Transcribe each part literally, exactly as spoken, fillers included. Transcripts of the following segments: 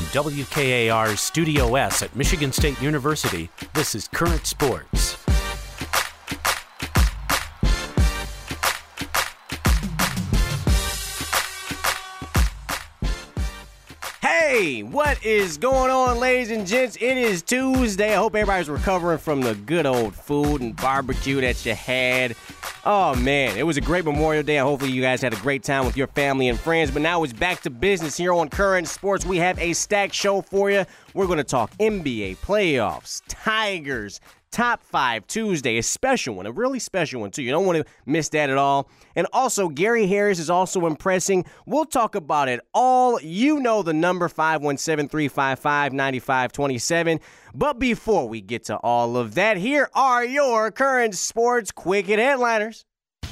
From W K A R's Studio S at Michigan State University, this is Current Sports. Hey, what is going on, ladies and gents? It is Tuesday. I hope everybody's recovering from the good old food and barbecue that you had. Oh, man, it was a great Memorial Day, and hopefully you guys had a great time with your family and friends. But now it's back to business here on Current Sports. We have a stacked show for you. We're going to talk N B A playoffs, Tigers, Top five Tuesday, a special one, a really special one, too. You don't want to miss that at all. And also, Gary Harris is also impressing. We'll talk about it all. You know the number, five one seven, three five five, nine five two seven. But before we get to all of that, here are your Current Sports Quick Hit Headliners.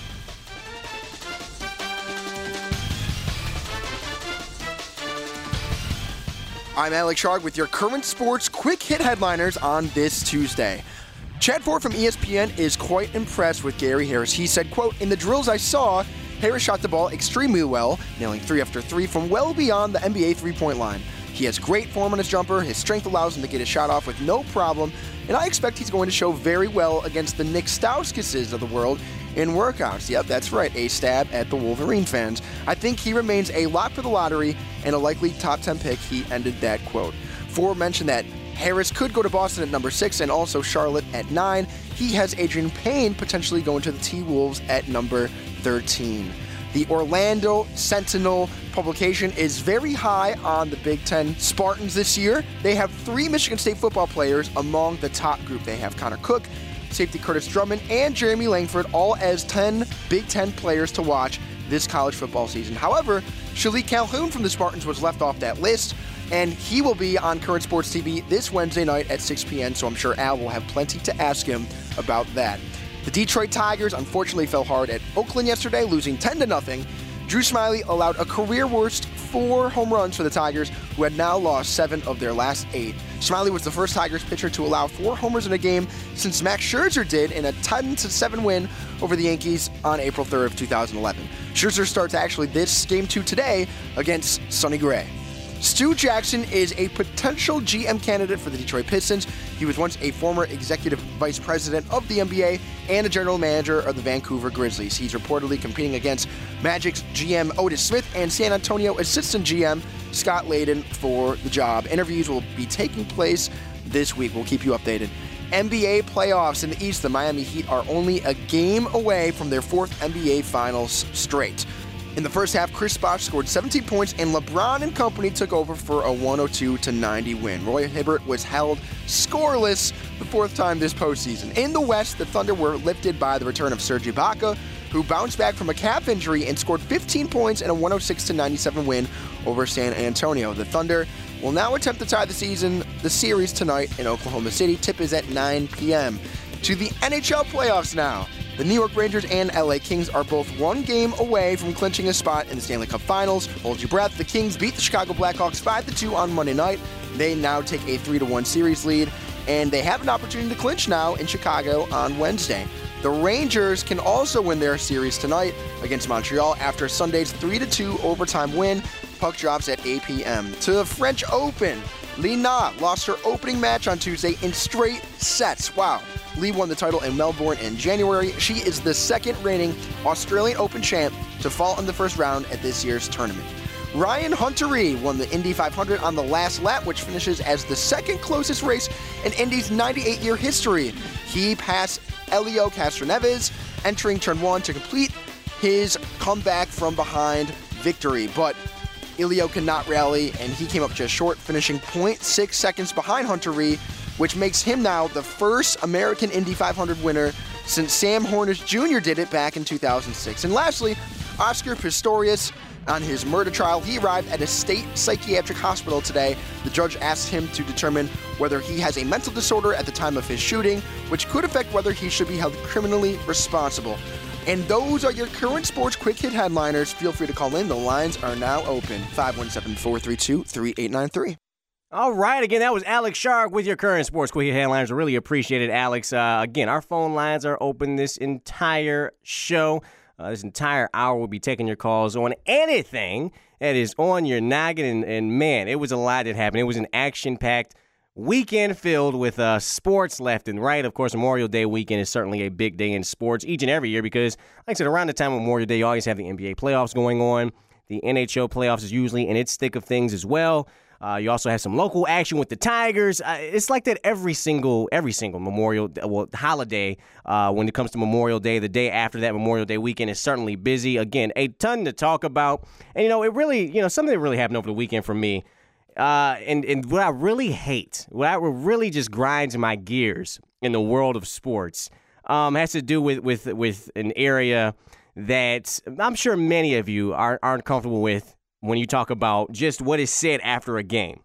I'm Alex Sharg with your Current Sports Quick Hit Headliners on this Tuesday. Chad Ford from E S P N is quite impressed with Gary Harris. He said, quote, "In the drills I saw, Harris shot the ball extremely well, nailing three after three from well beyond the N B A three-point line. He has great form on his jumper, his strength allows him to get his shot off with no problem, and I expect he's going to show very well against the Nick Stauskises of the world in workouts." Yep, that's right, a stab at the Wolverine fans. "I think he remains a lock for the lottery and a likely top ten pick," he ended that quote. Ford mentioned that Harris could go to Boston at number six and also Charlotte at nine. He has Adrian Payne potentially going to the T-Wolves at number thirteen. The Orlando Sentinel publication is very high on the Big Ten Spartans this year. They have three Michigan State football players among the top group. They have Connor Cook, safety Curtis Drummond, and Jeremy Langford, all as ten Big Ten players to watch this college football season. However, Shalik Calhoun from the Spartans was left off that list, and he will be on Current Sports T V this Wednesday night at six p.m., so I'm sure Al will have plenty to ask him about that. The Detroit Tigers unfortunately fell hard at Oakland yesterday, losing ten to nothing. Drew Smyly allowed a career-worst four home runs for the Tigers, who had now lost seven of their last eight. Smyly was the first Tigers pitcher to allow four homers in a game since Max Scherzer did in a ten to seven win over the Yankees on April third of two thousand eleven. Scherzer starts actually this game two today against Sonny Gray. Stu Jackson is a potential G M candidate for the Detroit Pistons. He was once a former executive vice president of the N B A and a general manager of the Vancouver Grizzlies. He's reportedly competing against Magic's G M Otis Smith and San Antonio assistant G M Scott Layden for the job. Interviews will be taking place this week. We'll keep you updated. N B A playoffs in the East. The Miami Heat are only a game away from their fourth N B A Finals straight. In the first half, Chris Bosh scored seventeen points, and LeBron and company took over for a one oh two to ninety win. Roy Hibbert was held scoreless the fourth time this postseason. In the West, the Thunder were lifted by the return of Serge Ibaka, who bounced back from a calf injury and scored fifteen points in a one oh six to ninety-seven win over San Antonio. The Thunder will now attempt to tie the season, the series tonight in Oklahoma City. Tip is at nine p.m. To the N H L playoffs now. The New York Rangers and L A Kings are both one game away from clinching a spot in the Stanley Cup Finals. Hold your breath. The Kings beat the Chicago Blackhawks five to two on Monday night. They now take a three to one series lead, and they have an opportunity to clinch now in Chicago on Wednesday. The Rangers can also win their series tonight against Montreal after Sunday's three to two overtime win. Puck drops at eight p.m. To the French Open. Li Na lost her opening match on Tuesday in straight sets. Wow. Li won the title in Melbourne in January. She is the second reigning Australian Open champ to fall in the first round at this year's tournament. Ryan Hunter-Reay won the Indy five hundred on the last lap, which finishes as the second closest race in Indy's ninety-eight-year history. He passed Helio Castroneves, entering turn one to complete his comeback from behind victory. But Helio could not rally, and he came up just short, finishing zero point six seconds behind Hunter-Reay, which makes him now the first American Indy five hundred winner since Sam Hornish Junior did it back in two thousand six. And lastly, Oscar Pistorius, on his murder trial, he arrived at a state psychiatric hospital today. The judge asked him to determine whether he has a mental disorder at the time of his shooting, which could affect whether he should be held criminally responsible. And those are your Current Sports Quick Hit Headliners. Feel free to call in. The lines are now open. five one seven, four three two, three eight nine three. All right, again, that was Alex Shark with your Current Sports Quick Hit Headliners. I really appreciate it, Alex. Uh, again, our phone lines are open this entire show. Uh, this entire hour we'll be taking your calls on anything that is on your noggin. And, and man, it was a lot that happened. It was an action-packed weekend filled with uh, sports left and right. Of course, Memorial Day weekend is certainly a big day in sports each and every year because, like I said, around the time of Memorial Day, you always have the N B A playoffs going on. The N H L playoffs is usually in its thick of things as well. Uh, you also have some local action with the Tigers. Uh, it's like that every single every single Memorial well holiday uh, when it comes to Memorial Day. The day after that Memorial Day weekend is certainly busy. Again, a ton to talk about. And, you know, it really, you know, something that really happened over the weekend for me. Uh, and, and what I really hate, what I really just grinds my gears in the world of sports um, has to do with, with, with an area that I'm sure many of you are, aren't comfortable with when you talk about just what is said after a game.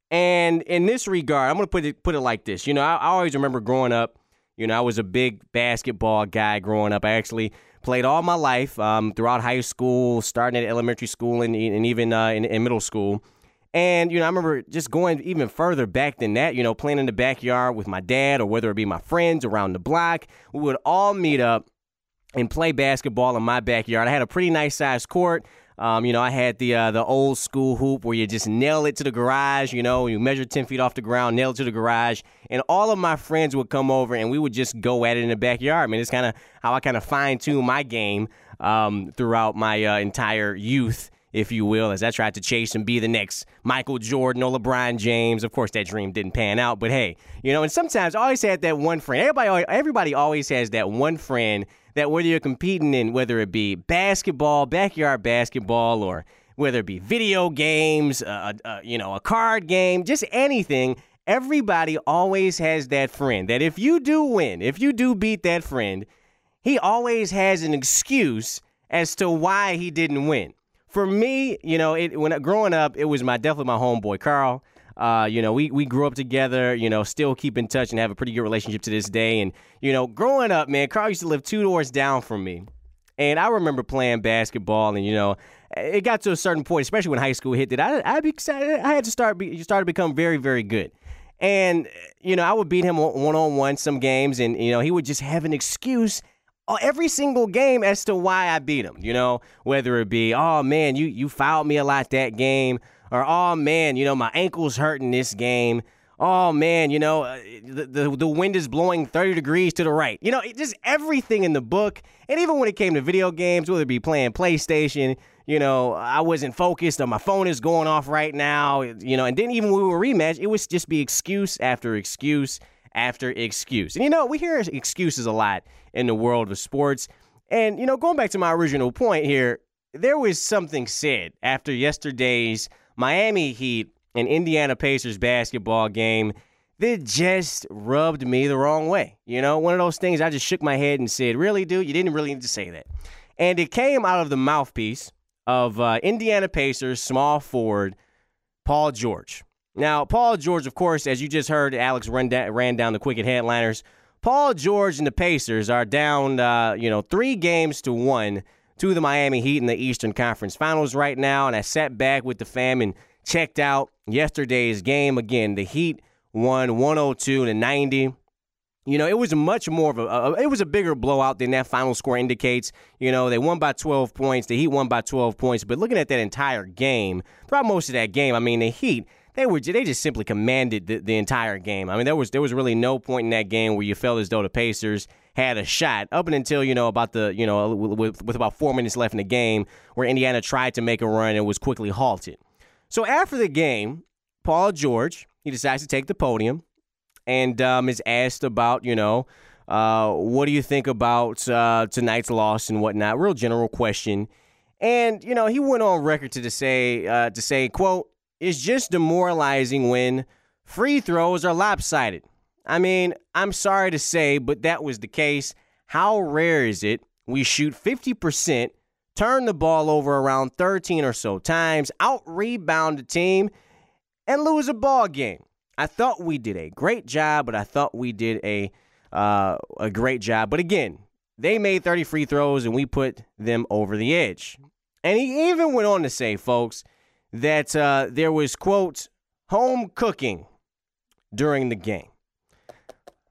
And in this regard, I'm going to put it put it like this. You know, I, I always remember growing up, you know, I was a big basketball guy growing up. I actually played all my life um, throughout high school, starting at elementary school and, and even uh, in, in middle school. And, you know, I remember just going even further back than that, you know, playing in the backyard with my dad or whether it be my friends around the block. We would all meet up and play basketball in my backyard. I had a pretty nice-sized court. Um, you know, I had the uh, the old school hoop where you just nail it to the garage, you know, you measure ten feet off the ground, nail it to the garage, and all of my friends would come over and we would just go at it in the backyard. I mean, it's kind of how I kind of fine-tune my game um, throughout my uh, entire youth, if you will, as I tried to chase and be the next Michael Jordan or LeBron James. Of course, that dream didn't pan out, but hey, you know, and sometimes I always had that one friend. Everybody, everybody always has that one friend that whether you're competing in, whether it be basketball, backyard basketball, or whether it be video games, uh, uh, you know, a card game, just anything, everybody always has that friend that if you do win, if you do beat that friend, he always has an excuse as to why he didn't win. For me, you know, it, when growing up, it was my definitely my homeboy, Carl. Uh, you know, we, we grew up together, you know, still keep in touch and have a pretty good relationship to this day. And, you know, growing up, man, Carl used to live two doors down from me. And I remember playing basketball and, you know, it got to a certain point, especially when high school hit, that I, I, I had to start, be, start to become very, very good. And, you know, I would beat him one-on-one some games and, you know, he would just have an excuse every single game as to why I beat him, you know, whether it be, oh, man, you, you fouled me a lot that game. Or, oh, man, you know, my ankle's hurting this game. Oh, man, you know, the, the the wind is blowing thirty degrees to the right. You know, it, just everything in the book. And even when it came to video games, whether it be playing PlayStation, you know, I wasn't focused or my phone is going off right now, you know. And then even when we were rematched, it would just be excuse after excuse after excuse. And, you know, we hear excuses a lot in the world of sports. And, you know, going back to my original point here, there was something said after yesterday's Miami Heat and Indiana Pacers basketball game that just rubbed me the wrong way. You know, one of those things I just shook my head and said, really, dude, you didn't really need to say that. And it came out of the mouthpiece of uh, Indiana Pacers small forward Paul George. Now, Paul George, of course, as you just heard, Alex ran, da- ran down the quick hit headliners. Paul George and the Pacers are down, uh, you know, three games to one to the Miami Heat in the Eastern Conference Finals right now, and I sat back with the fam and checked out yesterday's game. Again, the Heat won one oh two to ninety. You know, it was much more of a, a it was a bigger blowout than that final score indicates. You know, they won by twelve points. The Heat won by twelve points. But looking at that entire game, throughout most of that game, I mean, the Heat, they were they just simply commanded the, the entire game. I mean, there was there was really no point in that game where you felt as though the Pacers had a shot up and until, you know, about the, you know, with, with about four minutes left in the game where Indiana tried to make a run and was quickly halted. So after the game, Paul George, he decides to take the podium and um, is asked about, you know, uh, what do you think about uh, tonight's loss and whatnot? Real general question. And, you know, he went on record to, to say, uh, to say, quote, it's just demoralizing when free throws are lopsided. I mean, I'm sorry to say, but that was the case. How rare is it we shoot fifty percent, turn the ball over around thirteen or so times, out-rebound the team, and lose a ball game? I thought we did a great job, but I thought we did a uh, a great job. But again, they made thirty free throws, and we put them over the edge. And he even went on to say, folks, that uh, there was, quote, home cooking during the game.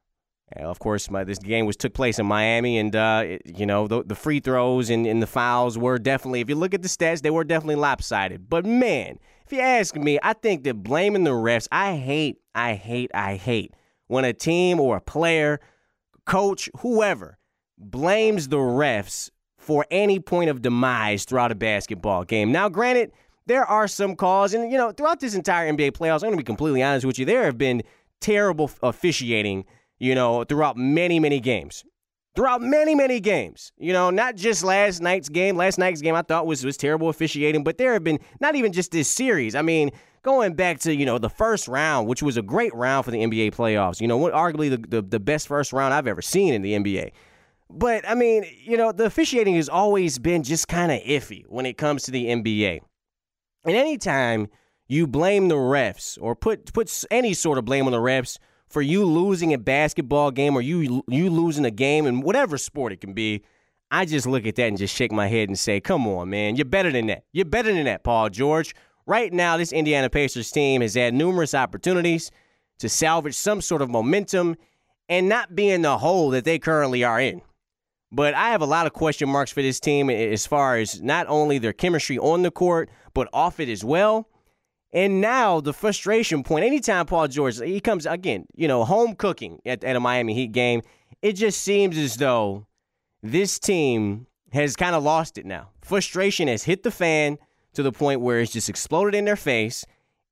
Uh, of course, my, this game was took place in Miami, and, uh, it, you know, the, the free throws and, and the fouls were definitely, if you look at the stats, they were definitely lopsided. But, man, if you ask me, I think that blaming the refs, I hate, I hate, I hate when a team or a player, coach, whoever, blames the refs for any point of demise throughout a basketball game. Now, granted, there are some calls, and, you know, throughout this entire N B A playoffs, I'm going to be completely honest with you, there have been terrible officiating, you know, throughout many, many games. Throughout many, many games. You know, not just last night's game. Last night's game I thought was, was terrible officiating, but there have been, not even just this series. I mean, going back to, you know, the first round, which was a great round for the N B A playoffs. You know, arguably the, the, the best first round I've ever seen in the N B A. But, I mean, you know, the officiating has always been just kind of iffy when it comes to the N B A. And anytime you blame the refs or put put any sort of blame on the refs for you losing a basketball game or you you losing a game in whatever sport it can be, I just look at that and just shake my head and say, come on, man, you're better than that. You're better than that, Paul George. Right now, this Indiana Pacers team has had numerous opportunities to salvage some sort of momentum and not be in the hole that they currently are in. But I have a lot of question marks for this team as far as not only their chemistry on the court, but off it as well. And now the frustration point, anytime Paul George, he comes, again, you know, home cooking at, at a Miami Heat game, it just seems as though this team has kind of lost it now. Frustration has hit the fan to the point where it's just exploded in their face,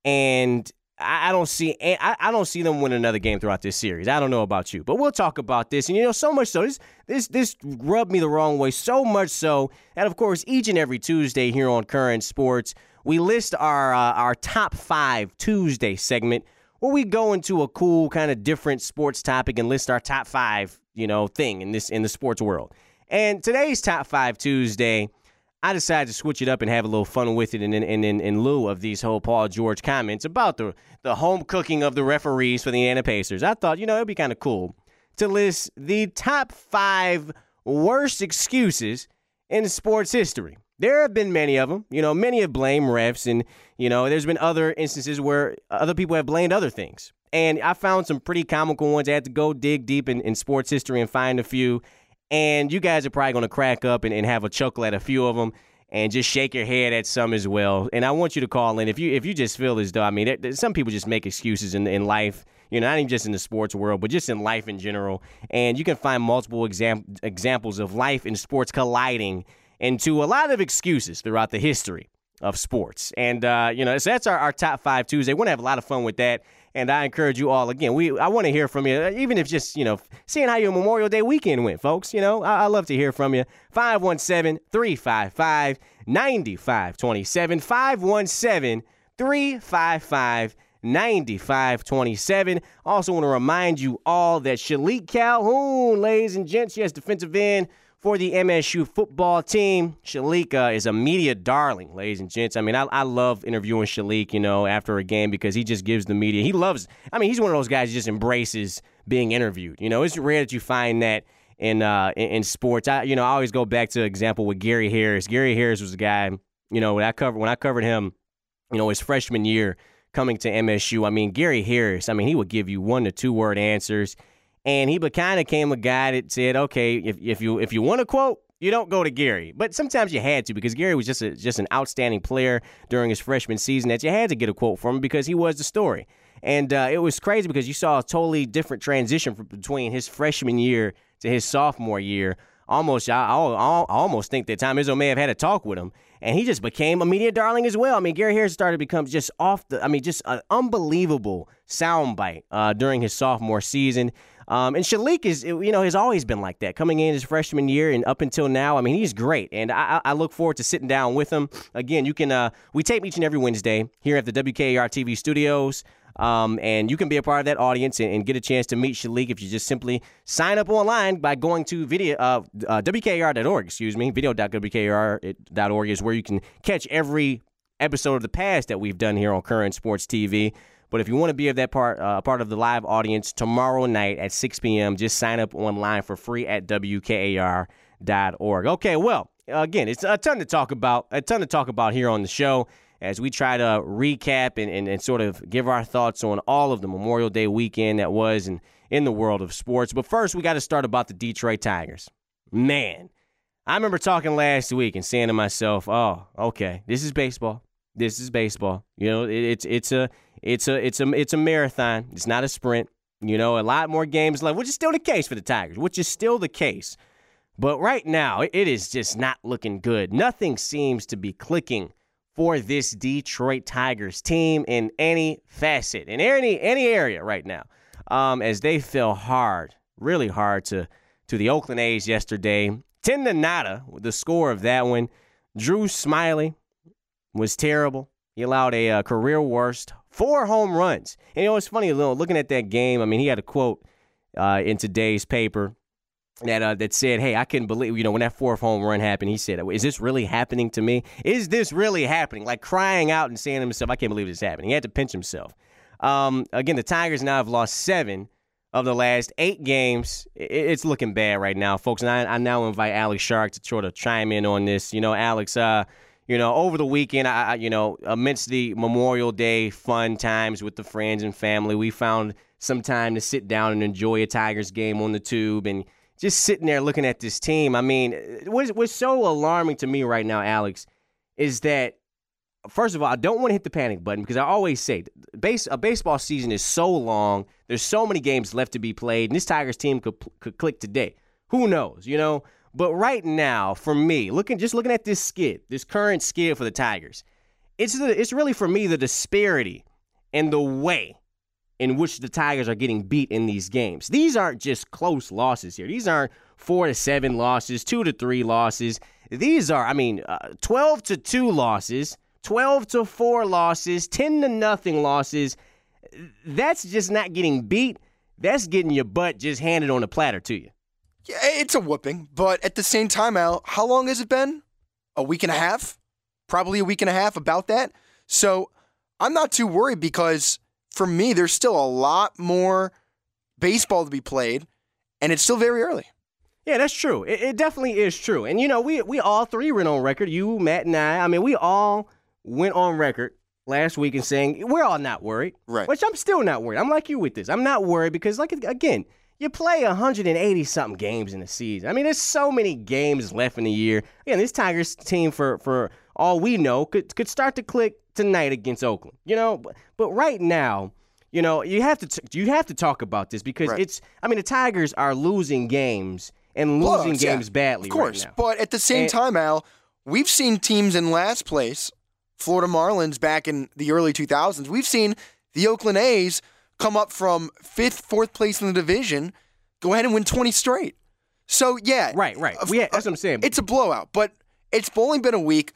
and I, I don't see I, I don't see them win another game throughout this series. I don't know about you, but we'll talk about this. And, you know, so much so, this this this rubbed me the wrong way, so much so that, of course, each and every Tuesday here on Current Sports, we list our uh, our top five Tuesday segment where we go into a cool kind of different sports topic and list our top five, you know, thing in this in the sports world. And today's top five Tuesday, I decided to switch it up and have a little fun with it in, in, in, in lieu of these whole Paul George comments about the, the home cooking of the referees for the Indiana Pacers. I thought, you know, it'd be kind of cool to list the top five worst excuses in sports history. There have been many of them. You know, many have blamed refs, and, you know, there's been other instances where other people have blamed other things. And I found some pretty comical ones. I had to go dig deep in, in sports history and find a few. And you guys are probably going to crack up and, and have a chuckle at a few of them and just shake your head at some as well. And I want you to call in if you if you just feel as though, I mean, there, there, some people just make excuses in, in life, you know, not even just in the sports world, but just in life in general. And you can find multiple exam- examples of life and sports colliding into a lot of excuses throughout the history of sports. And, uh, you know, so that's our, our top five Tuesday. We're going to have a lot of fun with that. And I encourage you all, again, we I want to hear from you, even if just, you know, seeing how your Memorial Day weekend went, folks. You know, I, I love to hear from you. five one seven, three five five, nine five two seven, five one seven, three five five, nine five two seven. Also want to remind you all that Shalik Calhoun, ladies and gents, yes, defensive end for the M S U football team. Shalik uh, is a media darling, ladies and gents. I mean, I, I love interviewing Shalik, you know, after a game because he just gives the media. He loves, I mean, he's one of those guys who just embraces being interviewed. You know, it's rare that you find that in uh, in, in sports. I, you know, I always go back to an example with Gary Harris. Gary Harris was a guy, you know, when I covered, when I covered him, you know, his freshman year coming to M S U. I mean, Gary Harris, I mean, he would give you one to two word answers. And he kind of became a guy that said, okay, if if you if you want to quote, you don't go to Gary. But sometimes you had to because Gary was just a, just an outstanding player during his freshman season that you had to get a quote from him because he was the story. And uh, it was crazy because you saw a totally different transition from between his freshman year to his sophomore year. Almost, I, I, I almost think that Tom Izzo may have had a talk with him. And he just became a media darling as well. I mean, Gary Harris started to become just off the, I mean, just an unbelievable soundbite uh, during his sophomore season. Um, and Shalik is, you know, has always been like that, coming in his freshman year and up until now. I mean, he's great, and I, I look forward to sitting down with him. Again, you can, uh, we tape each and every Wednesday here at the W K A R T V studios, um, and you can be a part of that audience and, and get a chance to meet Shalik if you just simply sign up online by going to video uh, uh, W K A R dot org, excuse me, video dot W K A R dot org is where you can catch every episode of the past that we've done here on Current Sports T V. But if you want to be of that part, uh, part of the live audience tomorrow night at six p.m., just sign up online for free at W K A R dot org. Okay, well, again, it's a ton to talk about, a ton to talk about here on the show. as we try to recap and, and, and sort of give our thoughts on all of the Memorial Day weekend that was in, in the world of sports. But first, we got to start about the Detroit Tigers. Man, I remember talking last week and saying to myself, oh, okay, this is baseball. This is baseball. You know, it, it's it's a it's a it's a it's a marathon. It's not a sprint. You know, a lot more games left, which is still the case for the Tigers, which is still the case. But right now, it is just not looking good. Nothing seems to be clicking for this Detroit Tigers team in any facet, in any any area right now, um, as they fell hard, really hard to to the Oakland A's yesterday. ten to nada, the score of that one. Drew Smyly was terrible. He allowed a uh, career worst four home runs. And you know, it's funny, looking at that game, I mean, he had a quote uh, in today's paper that uh, that said, hey, I couldn't believe, you know, when that fourth home run happened, he said, is this really happening to me? Is this really happening? Like crying out and saying to himself, I can't believe this is happening. He had to pinch himself. Um, again, the Tigers now have lost seven of the last eight games. It's looking bad right now, folks. And I, I now invite Alex Shark to sort of chime in on this. You know, Alex, uh, you know, over the weekend, I, you know, amidst the Memorial Day fun times with the friends and family, we found some time to sit down and enjoy a Tigers game on the tube and just sitting there looking at this team. I mean, what's, what's so alarming to me right now, Alex, is that, first of all, I don't want to hit the panic button because I always say base, a baseball season is so long. There's so many games left to be played, and this Tigers team could, could click today. Who knows, you know? But right now, for me, looking just looking at this skid, this current skid for the Tigers, it's the, it's really, for me, the disparity and the way in which the Tigers are getting beat in these games. These aren't just close losses here. These aren't four to seven losses, two to three losses. These are, I mean, uh, twelve to two losses, twelve to four losses, ten to nothing losses. That's just not getting beat. That's getting your butt just handed on a platter to you. Yeah, it's a whooping, but at the same time, Al, how long has it been? A week and a half? Probably a week and a half, about that. So I'm not too worried because, for me, there's still a lot more baseball to be played, and it's still very early. Yeah, that's true. It, it definitely is true. And, you know, we we all three went on record, you, Matt, and I. I mean, we all went on record last week and saying we're all not worried. Right. Which I'm still not worried. I'm like you with this. I'm not worried because, like, again, you play one hundred eighty-something games in a season. I mean, there's so many games left in the year. Again, this Tigers team, for, for all we know, could could start to click tonight against Oakland. You know, but, but right now, you know, you have to t- you have to talk about this because right. it's. I mean, the Tigers are losing games and losing Blowouts, games yeah, badly. Of course, right now. But at the same and, time, Al, we've seen teams in last place, Florida Marlins back in the early two thousands. We've seen the Oakland A's come up from fifth, fourth place in the division, go ahead and win twenty straight. So, yeah. Right, right. Uh, yeah, that's what I'm saying. It's a blowout, but it's only been a week.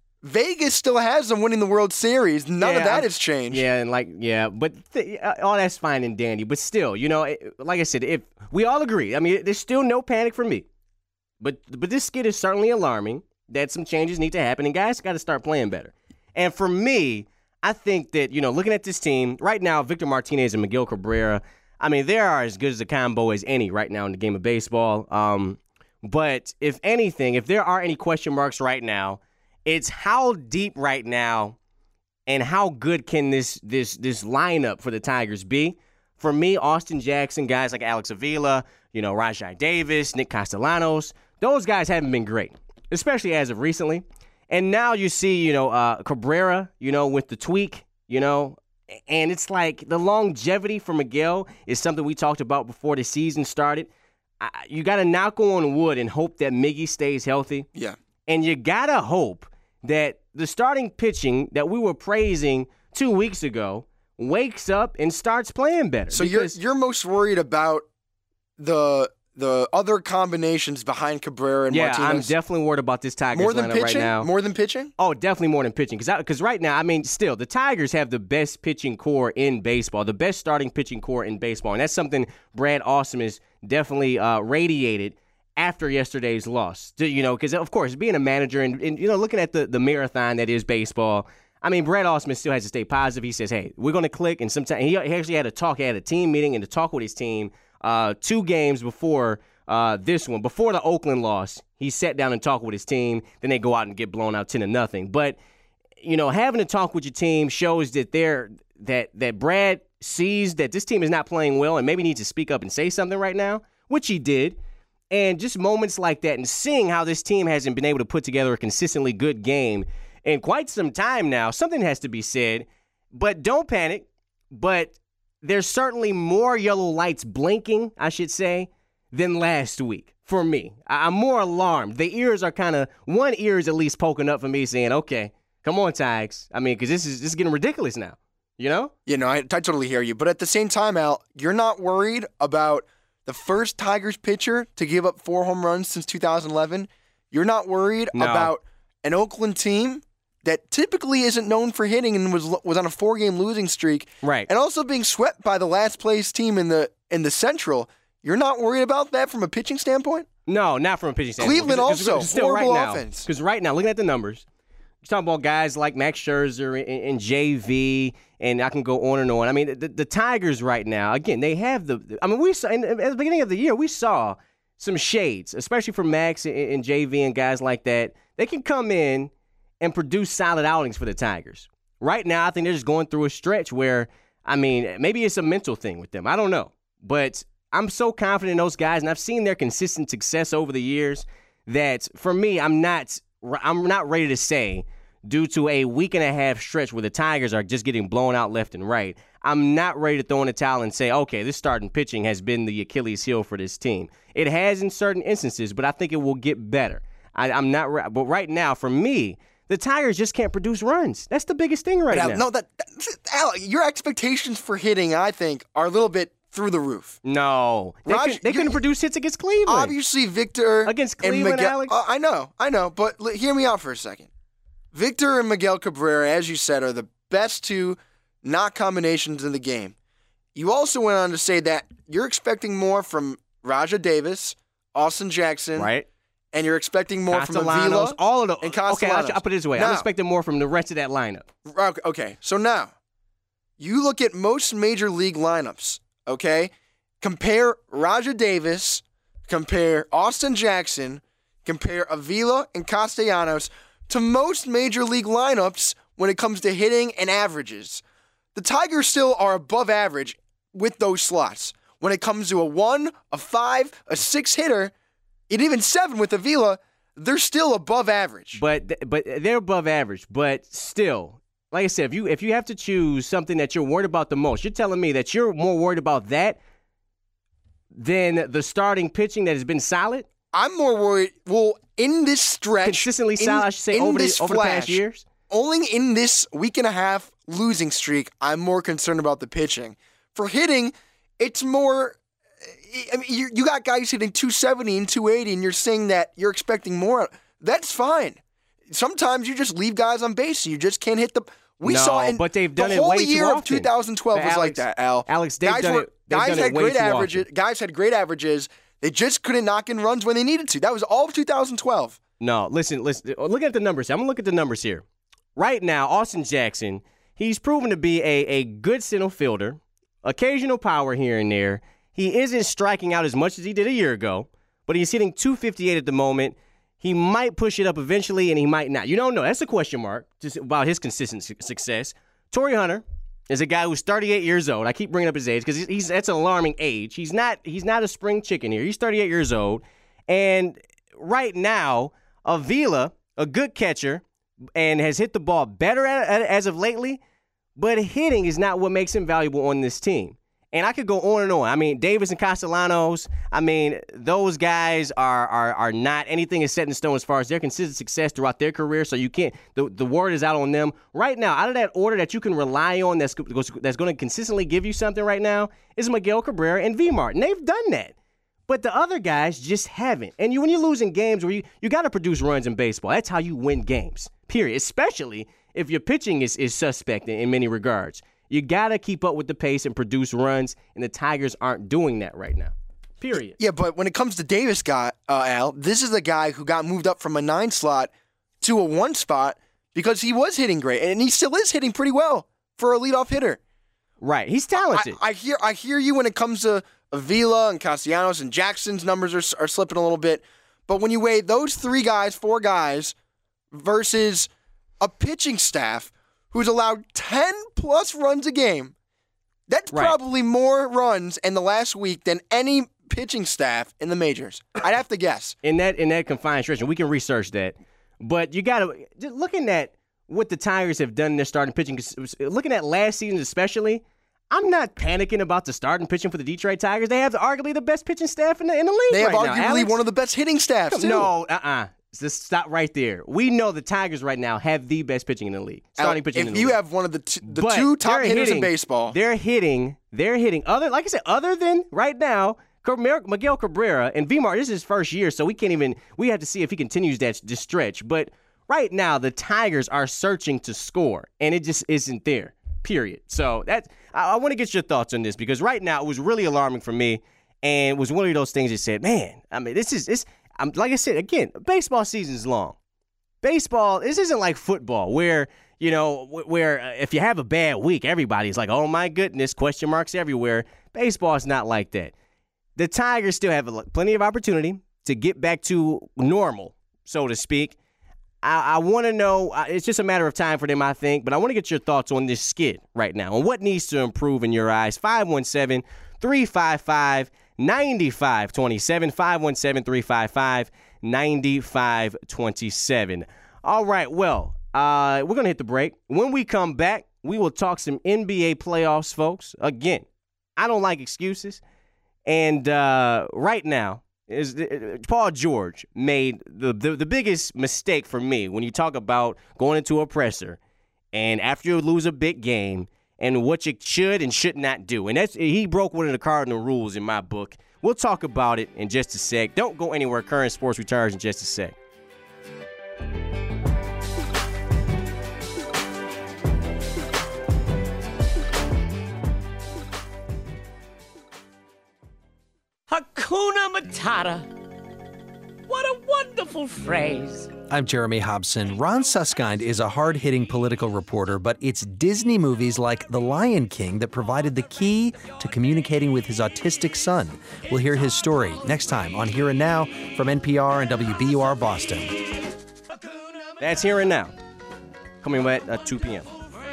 Vegas still has them winning the World Series. None yeah, of that I'm, has changed. Yeah, and like, yeah, but th- all that's fine and dandy. But still, you know, it, like I said, if we all agree, I mean, there's still no panic for me. But but this skid is certainly alarming that some changes need to happen, and guys got to start playing better. And for me, I think that, you know, looking at this team, right now, Victor Martinez and Miguel Cabrera, I mean, they are as good as a combo as any right now in the game of baseball. Um, but if anything, if there are any question marks right now, it's how deep right now and how good can this this this lineup for the Tigers be? For me, Austin Jackson, guys like Alex Avila, you know, Rajai Davis, Nick Castellanos, those guys haven't been great, especially as of recently. And now you see, you know, uh, Cabrera, you know, with the tweak, you know, and it's like the longevity for Miguel is something we talked about before the season started. I, you got to knock on wood and hope that Miggy stays healthy. Yeah. And you got to hope that the starting pitching that we were praising two weeks ago wakes up and starts playing better. So you're you're most worried about the the other combinations behind Cabrera and yeah, Martinez? I'm definitely worried about this Tigers more than lineup pitching? right now. More than pitching? Oh, definitely more than pitching. Because because right now, I mean, still, the Tigers have the best pitching core in baseball, the best starting pitching core in baseball. And that's something Brad Austin has definitely uh, radiated after yesterday's loss. To, you know, because, of course, being a manager and, and, you know, looking at the, the marathon that is baseball, I mean, Brad Austin still has to stay positive. He says, hey, we're going to click. And sometimes he, he actually had a talk, he had a team meeting and to talk with his team uh, two games before uh, this one, before the Oakland loss. He sat down and talked with his team. Then they go out and get blown out ten to nothing. But you know, having a talk with your team shows that they're that that Brad sees that this team is not playing well and maybe needs to speak up and say something right now, which he did. And just moments like that and seeing how this team hasn't been able to put together a consistently good game in quite some time now, something has to be said. But don't panic. But there's certainly more yellow lights blinking, I should say, than last week for me. I'm more alarmed. The ears are kind of, one ear is at least poking up for me saying, okay, come on, Tigers. I mean, because this is, this is getting ridiculous now, you know? You know, I, I totally hear you. But at the same time, Al, you're not worried about the first Tigers pitcher to give up four home runs since two thousand eleven. You're not worried No. about an Oakland team that typically isn't known for hitting and was was on a four-game losing streak, Right. and also being swept by the last-place team in the in the Central. You're not worried about that from a pitching standpoint? No, not from a pitching standpoint. Cleveland also, still horrible right now, offense. Because right now, looking at the numbers, you're talking about guys like Max Scherzer and, and J V, and I can go on and on. I mean, the, the Tigers right now, again, they have the. I mean, we saw in, at the beginning of the year, we saw some shades, especially from Max and, and J V and guys like that. They can come in and produce solid outings for the Tigers. Right now, I think they're just going through a stretch where, I mean, maybe it's a mental thing with them. I don't know, but I'm so confident in those guys, and I've seen their consistent success over the years that for me, I'm not I'm not ready to say, due to a week and a half stretch where the Tigers are just getting blown out left and right, I'm not ready to throw in the towel and say, okay, this starting pitching has been the Achilles heel for this team. It has in certain instances, but I think it will get better. I, I'm not, but right now, for me, the Tigers just can't produce runs. That's the biggest thing right Al, now. No, that, that Al, your expectations for hitting, I think, are a little bit through the roof. No, they, Raj, can, they you- couldn't produce hits against Cleveland. Obviously, Victor Against and Cleveland, Miguel. Alex? Uh, I know, I know, but l- hear me out for a second. Victor and Miguel Cabrera, as you said, are the best two knock combinations in the game. You also went on to say that you're expecting more from Raja Davis, Austin Jackson, right? and you're expecting more from Castellanos, Avila. all of the. and Okay, I'll, Castellanos. I'll put it this way. Now- I'm expecting more from the rest of that lineup. Okay, okay, so now, you look at most major league lineups, okay? Compare Raja Davis, compare Austin Jackson, compare Avila and Castellanos to most major league lineups when it comes to hitting and averages. The Tigers still are above average with those slots. When it comes to a one, a five, a six hitter, and even seven with Avila, they're still above average. But th- but they're above average. But still, like I said, if you if you have to choose something that you're worried about the most, you're telling me that you're more worried about that than the starting pitching that has been solid, I'm more worried. Well, in this stretch, consistently in- solid, I should say, in over the this over the past flash, years. Only in this week and a half losing streak, I'm more concerned about the pitching. For hitting, it's more. I mean, you, you got guys hitting two seventy and two eighty, and you're saying that you're expecting more. That's fine. Sometimes you just leave guys on base, and you just can't hit the. We No, saw in but they've done the it whole way too year of often. twenty twelve But was like Alex- that. Al, Alex, they've guys done were it- they've guys done it had way great too often. averages. Guys had great averages. They just couldn't knock in runs when they needed to. That was all of two thousand twelve. No, listen, listen. Look at the numbers. I'm gonna look at the numbers here. Right now, Austin Jackson, he's proven to be a, a good center fielder, occasional power here and there. He isn't striking out as much as he did a year ago, but he's hitting two fifty-eight at the moment. He might push it up eventually, and he might not. You don't know. That's a question mark just about his consistent su- success. Torrey Hunter is a guy who's thirty-eight years old. I keep bringing up his age because he's, he's that's an alarming age. He's not he's not a spring chicken here. He's thirty-eight years old, and right now, Avila, a good catcher, and has hit the ball better at, at, as of lately, but hitting is not what makes him valuable on this team. And I could go on and on. I mean, Davis and Castellanos, I mean, those guys are are are not anything is set in stone as far as their consistent success throughout their career, so you can't, the, the word is out on them. Right now, out of that order that you can rely on that's, that's going to consistently give you something right now is Miguel Cabrera and V-Mart, and they've done that. But the other guys just haven't. And you, when you're losing games where you, you got to produce runs in baseball, that's how you win games, period, especially if your pitching is, is suspect in, in many regards. You got to keep up with the pace and produce runs, and the Tigers aren't doing that right now, period. Yeah, but when it comes to Davis, guy, uh, Al, this is the guy who got moved up from a nine slot to a one spot because he was hitting great, and he still is hitting pretty well for a leadoff hitter. Right, he's talented. I, I hear I hear you when it comes to Avila and Castellanos and Jackson's numbers are, are slipping a little bit, but when you weigh those three guys, four guys, versus a pitching staff who's allowed ten plus runs a game. That's right. Probably more runs in the last week than any pitching staff in the majors. I'd have to guess. In that in that confined stretch, and we can research that. But you got to, just looking at what the Tigers have done in their starting pitching, looking at last season especially, I'm not panicking about the starting pitching for the Detroit Tigers. They have arguably the best pitching staff in the, in the league They have right arguably now, Alex. one of the best hitting staffs, too. No, uh-uh. Just stop right there. We know the Tigers right now have the best pitching in the league. Starting pitching if in the you league. have one of the t- the But two top they're hitters hitting, in baseball. They're hitting, they're hitting, other, like I said, other than right now, Miguel Cabrera and V-Mar, this is his first year, so we can't even, we have to see if he continues that this stretch. But right now, the Tigers are searching to score, and it just isn't there, period. So that's, I, I want to get your thoughts on this, because right now it was really alarming for me, and it was one of those things that said, man, I mean, this is, this. I'm, like I said, again, baseball season's long. Baseball, this isn't like football where, you know, where if you have a bad week, everybody's like, oh my goodness, question marks everywhere. Baseball is not like that. The Tigers still have plenty of opportunity to get back to normal, so to speak. I, I want to know, it's just a matter of time for them, I think, but I want to get your thoughts on this skid right now and what needs to improve in your eyes. five one seven, three five five, nine five two seven, five one seven, three five five, nine five two seven. All right, well, uh, we're going to hit the break. When we come back, we will talk some N B A playoffs, folks. Again, I don't like excuses. And uh, right now, is uh, Paul George made the, the the biggest mistake for me when you talk about going into a presser and after you lose a big game and what you should and should not do. And that's he broke one of the cardinal rules in my book. We'll talk about it in just a sec. Don't go anywhere. Current Sports returns in just a sec. Hakuna Matata. What a wonderful phrase. I'm Jeremy Hobson. Ron Suskind is a hard-hitting political reporter, but it's Disney movies like The Lion King that provided the key to communicating with his autistic son. We'll hear his story next time on Here and Now from N P R and W B U R Boston. That's Here and Now, coming at uh, two p.m.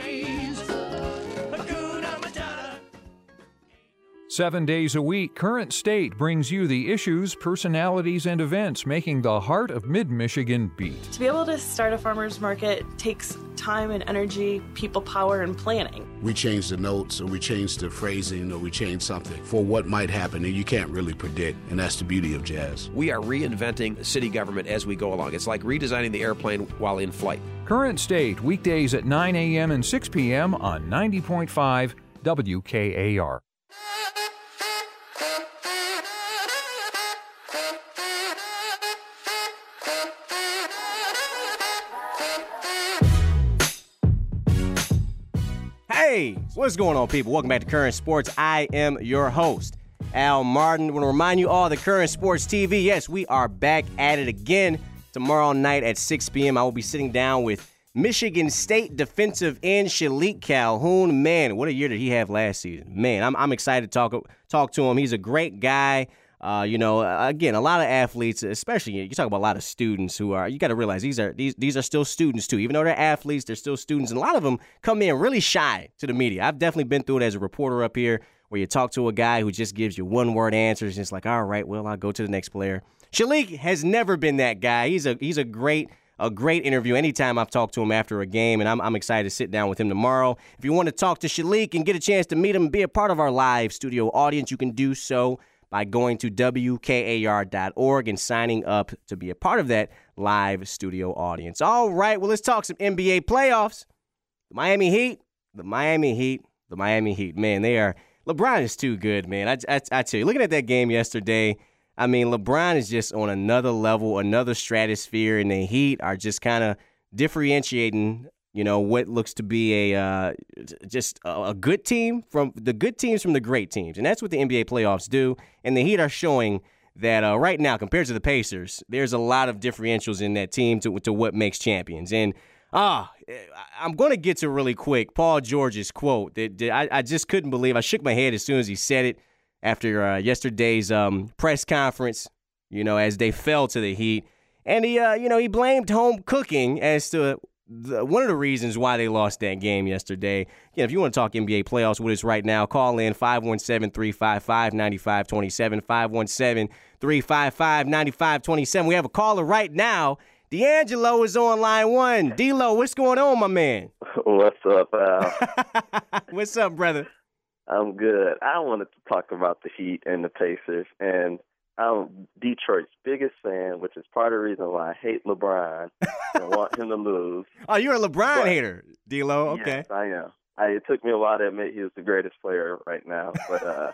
Seven days a week, Current State brings you the issues, personalities, and events making the heart of mid-Michigan beat. To be able to start a farmer's market takes time and energy, people power, and planning. We change the notes, or we change the phrasing, or we change something for what might happen, and you can't really predict, and that's the beauty of jazz. We are reinventing city government as we go along. It's like redesigning the airplane while in flight. Current State, weekdays at nine a.m. and six p.m. on ninety point five W K A R. Hey, what's going on, people? Welcome back to Current Sports. I am your host, Al Martin. I want to remind you all that Current Sports T V, yes, we are back at it again tomorrow night at six p.m. I will be sitting down with Michigan State defensive end Shalik Calhoun. Man, what a year did he have last season. Man, I'm, I'm excited to talk, talk to him. He's a great guy. Uh, you know, again, a lot of athletes, especially you talk about a lot of students who are, you got to realize these are these these are still students too. Even though they're athletes, they're still students. And a lot of them come in really shy to the media. I've definitely been through it as a reporter up here where you talk to a guy who just gives you one word answers. And it's like, all right, well, I'll go to the next player. Shalik has never been that guy. He's a he's a great a great interview anytime I've talked to him after a game, and I'm, I'm excited to sit down with him tomorrow. If you want to talk to Shalik and get a chance to meet him and be a part of our live studio audience, you can do so by going to W K A R dot org and signing up to be a part of that live studio audience. All right, well, let's talk some N B A playoffs. The Miami Heat, the Miami Heat, the Miami Heat. Man, they are – LeBron is too good, man. I, I, I tell you, looking at that game yesterday, I mean, LeBron is just on another level, another stratosphere, and the Heat are just kind of differentiating – you know, what looks to be a uh, just a, a good team from the good teams from the great teams. And that's what the N B A playoffs do. And the Heat are showing that uh, right now, compared to the Pacers, there's a lot of differentials in that team to, to what makes champions. And ah, I'm going to get to really quick Paul George's quote that, that I, I just couldn't believe. I shook my head as soon as he said it after uh, yesterday's um, press conference, you know, as they fell to the Heat. And he, uh, you know, he blamed home cooking as to the, one of the reasons why they lost that game yesterday. Yeah, if you want to talk N B A playoffs with us right now, call in five one seven, three five five, nine five two seven, five one seven, three five five, nine five two seven. We have a caller right now. D'Angelo is on line one. D-Lo, what's going on, my man? What's up, Al? What's up, brother? I'm good. I wanted to talk about the Heat and the Pacers, and I'm Detroit's biggest fan, which is part of the reason why I hate LeBron and want him to lose. Oh, you're a LeBron but, hater, D-Lo. Okay. Yes, I am. I, it took me a while to admit he was the greatest player right now, but uh,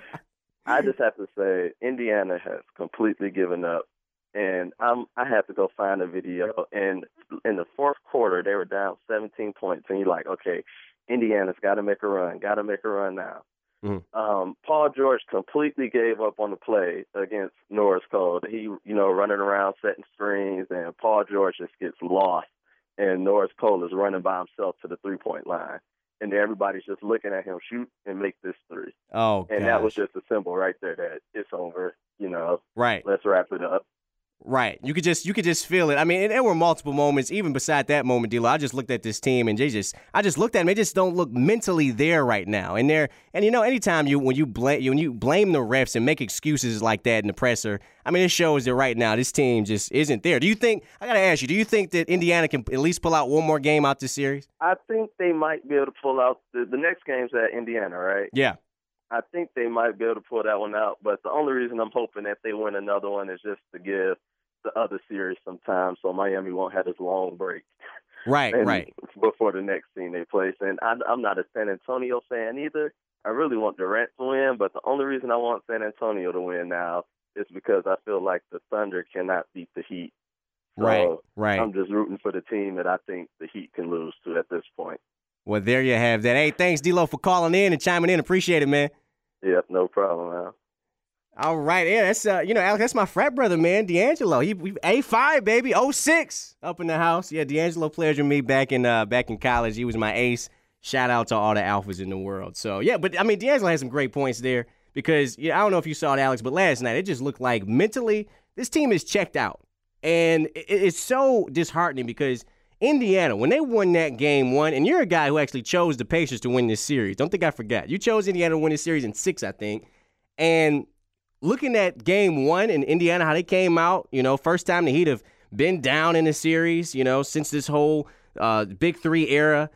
I just have to say Indiana has completely given up, and I'm, I have to go find a video. And in the fourth quarter, they were down seventeen points, and you're like, okay, Indiana's got to make a run, got to make a run now. Mm-hmm. Um, Paul George completely gave up on the play against Norris Cole. He, you know, running around setting screens, and Paul George just gets lost, and Norris Cole is running by himself to the three-point line. And everybody's just looking at him shoot and make this three. Oh, And gosh. that was just a symbol right there that it's over, you know. Right. Let's wrap it up. Right. You could just you could just feel it. I mean, there were multiple moments, even beside that moment, D-Lo. I just looked at this team and they just I just looked at them. They just don't look mentally there right now. And they're and you know, anytime you when you blame when you blame the refs and make excuses like that in the presser, I mean, it shows that right now this team just isn't there. Do you think I gotta ask you, do you think that Indiana can at least pull out one more game out this series? I think they might be able to pull out the, the next game's at Indiana, right? Yeah. I think they might be able to pull that one out, but the only reason I'm hoping that they win another one is just to give the other series some time so Miami won't have this long break. Right, and right. Before the next team they play. And I, I'm not a San Antonio fan either. I really want Durant to win, but the only reason I want San Antonio to win now is because I feel like the Thunder cannot beat the Heat. So right, right. I'm just rooting for the team that I think the Heat can lose to at this point. Well, there you have that. Hey, thanks, D-Lo, for calling in and chiming in. Appreciate it, man. Yep, no problem, man. All right, yeah, that's uh, you know, Alex, that's my frat brother, man, D'Angelo. He, we A five, baby, oh six up in the house. Yeah, D'Angelo played with me back in uh, back in college. He was my ace. Shout out to all the alphas in the world. So yeah, but I mean, D'Angelo had some great points there because yeah, I don't know if you saw it, Alex, but last night it just looked like mentally this team is checked out, and it, it's so disheartening because Indiana, when they won that game one, and you're a guy who actually chose the Pacers to win this series. Don't think I forgot. You chose Indiana to win this series in six, I think. And looking at game one in Indiana, how they came out, you know, first time the Heat have been down in the series, you know, since this whole uh, Big Three era,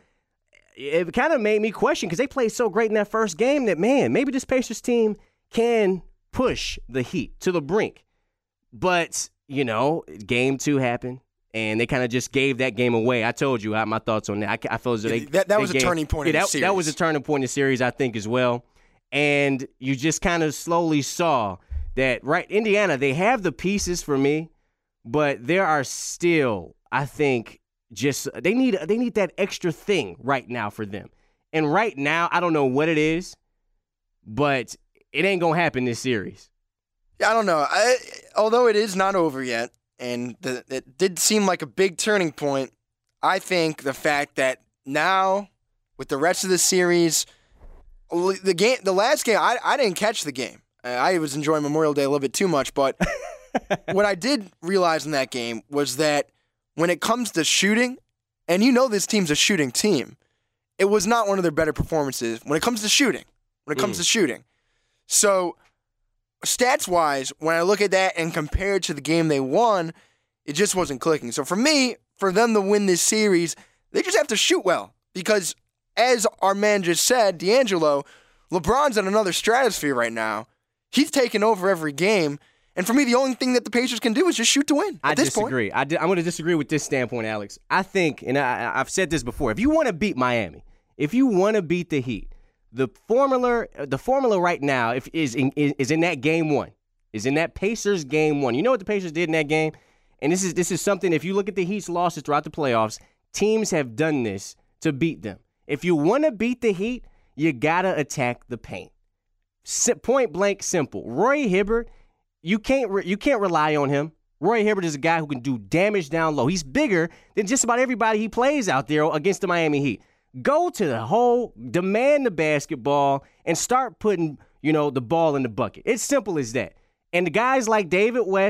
it kind of made me question because they played so great in that first game that, man, maybe this Pacers team can push the Heat to the brink. But, you know, game two happened. And they kind of just gave that game away. I told you I, my thoughts on that. I, I feel as though they that, that they was gave, a turning point yeah, in that, the series. That was a turning point in the series, I think, as well. And you just kind of slowly saw that, right, Indiana, they have the pieces for me, but there are still, I think, just they need they need that extra thing right now for them. And right now, I don't know what it is, but it ain't going to happen this series. Yeah, I don't know. I, although it is not over yet, and the, it did seem like a big turning point, I think the fact that now, with the rest of the series, the game, the last game, I, I didn't catch the game. I was enjoying Memorial Day a little bit too much, but what I did realize in that game was that when it comes to shooting, and you know this team's a shooting team, it was not one of their better performances when it comes to shooting. When it comes mm. to shooting. So, stats-wise, when I look at that and compare it to the game they won, it just wasn't clicking. So for me, for them to win this series, they just have to shoot well. Because, as our man just said, D'Angelo, LeBron's in another stratosphere right now. He's taking over every game. And for me, the only thing that the Pacers can do is just shoot to win at I this disagree. point. I di- I'm going to disagree with this standpoint, Alex. I think, and I, I've said this before, if you want to beat Miami, if you want to beat the Heat, the formula, the formula right now if, is, in, is in that game one, is in that Pacers game one. You know what the Pacers did in that game? And this is this is something, if you look at the Heat's losses throughout the playoffs, teams have done this to beat them. If you want to beat the Heat, you got to attack the paint. Point blank simple. Roy Hibbert, you can't re- you can't rely on him. Roy Hibbert is a guy who can do damage down low. He's bigger than just about everybody he plays out there against the Miami Heat. Go to the hole, demand the basketball, and start putting, you know, the ball in the bucket. It's simple as that. And the guys like David West,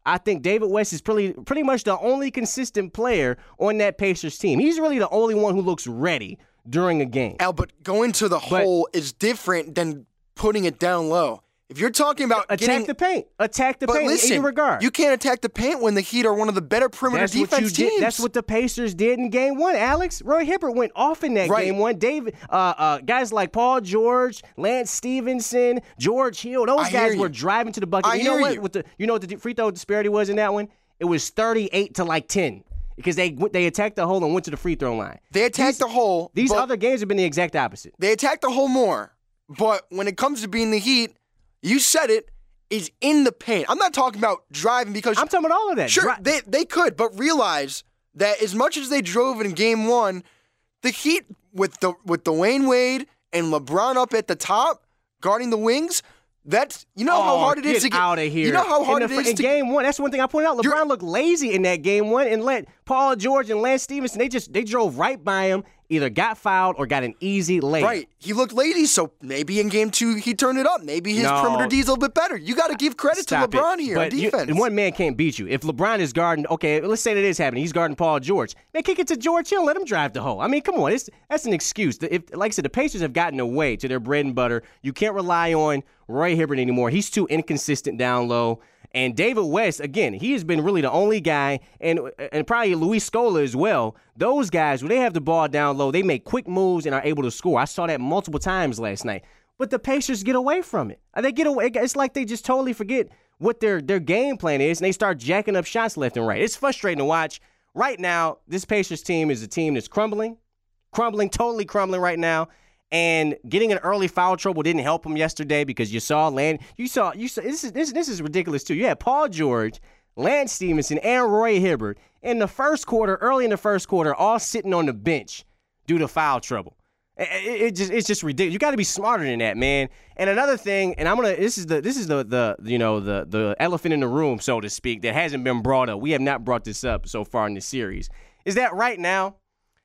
I think David West is pretty pretty much the only consistent player on that Pacers team. He's really the only one who looks ready during a game. Al, but going to the but, hole is different than putting it down low. If you're talking about attack getting, the paint, attack the but paint listen, in either regard. You can't attack the paint when the Heat are one of the better perimeter That's defense what you teams. did. That's what the Pacers did in game one, Alex. Roy Hibbert went off in that right. game one. David, uh, uh, guys like Paul George, Lance Stevenson, George Hill, those I guys were driving to the bucket. I you know hear what? You. With the, you know what the free throw disparity was in that one? It was thirty-eight to like ten. Because they they attacked the hole and went to the free throw line. They attacked these, the hole. These other games have been the exact opposite. They attacked the hole more. But when it comes to being the Heat, you said it, is in the paint. I'm not talking about driving because... I'm talking about all of that. Sure, Dri- they, they could, but realize that as much as they drove in game one, the Heat with the with Dwayne Wade and LeBron up at the top, guarding the wings... That's you know oh, how hard it is get to get out of here. You know how hard in the, it is in to game one. That's one thing I pointed out. LeBron looked lazy in that game one and let Paul George and Lance Stevenson. They just they drove right by him, either got fouled or got an easy layup. Right, he looked lazy, so maybe in game two he turned it up. Maybe his no. perimeter D is a little bit better. You got to give credit Stop to LeBron it. here but on defense. You, one man can't beat you. If LeBron is guarding, okay, let's say that is happening. He's guarding Paul George. Man, kick it to George Hill. Let him drive the hole. I mean, come on, it's, that's an excuse. If, like I said, the Pacers have gotten away to their bread and butter. You can't rely on Roy Hibbert anymore. He's too inconsistent down low. And David West, again, he has been really the only guy, and and probably Luis Scola as well. Those guys, when they have the ball down low, they make quick moves and are able to score. I saw that multiple times last night. But the Pacers get away from it. They get away. It's like they just totally forget what their, their game plan is, and they start jacking up shots left and right. It's frustrating to watch. Right now, this Pacers team is a team that's crumbling, crumbling, totally crumbling right now. And getting an early foul trouble didn't help him yesterday because you saw Land. You saw you saw this is this, this is ridiculous too. You had Paul George, Lance Stevenson, and Roy Hibbert in the first quarter, early in the first quarter, all sitting on the bench due to foul trouble. It, it, it just it's just ridiculous. You got to be smarter than that, man. And another thing, and I'm gonna this is the this is the the you know the the elephant in the room, so to speak, that hasn't been brought up. We have not brought this up so far in the series. Is that right now?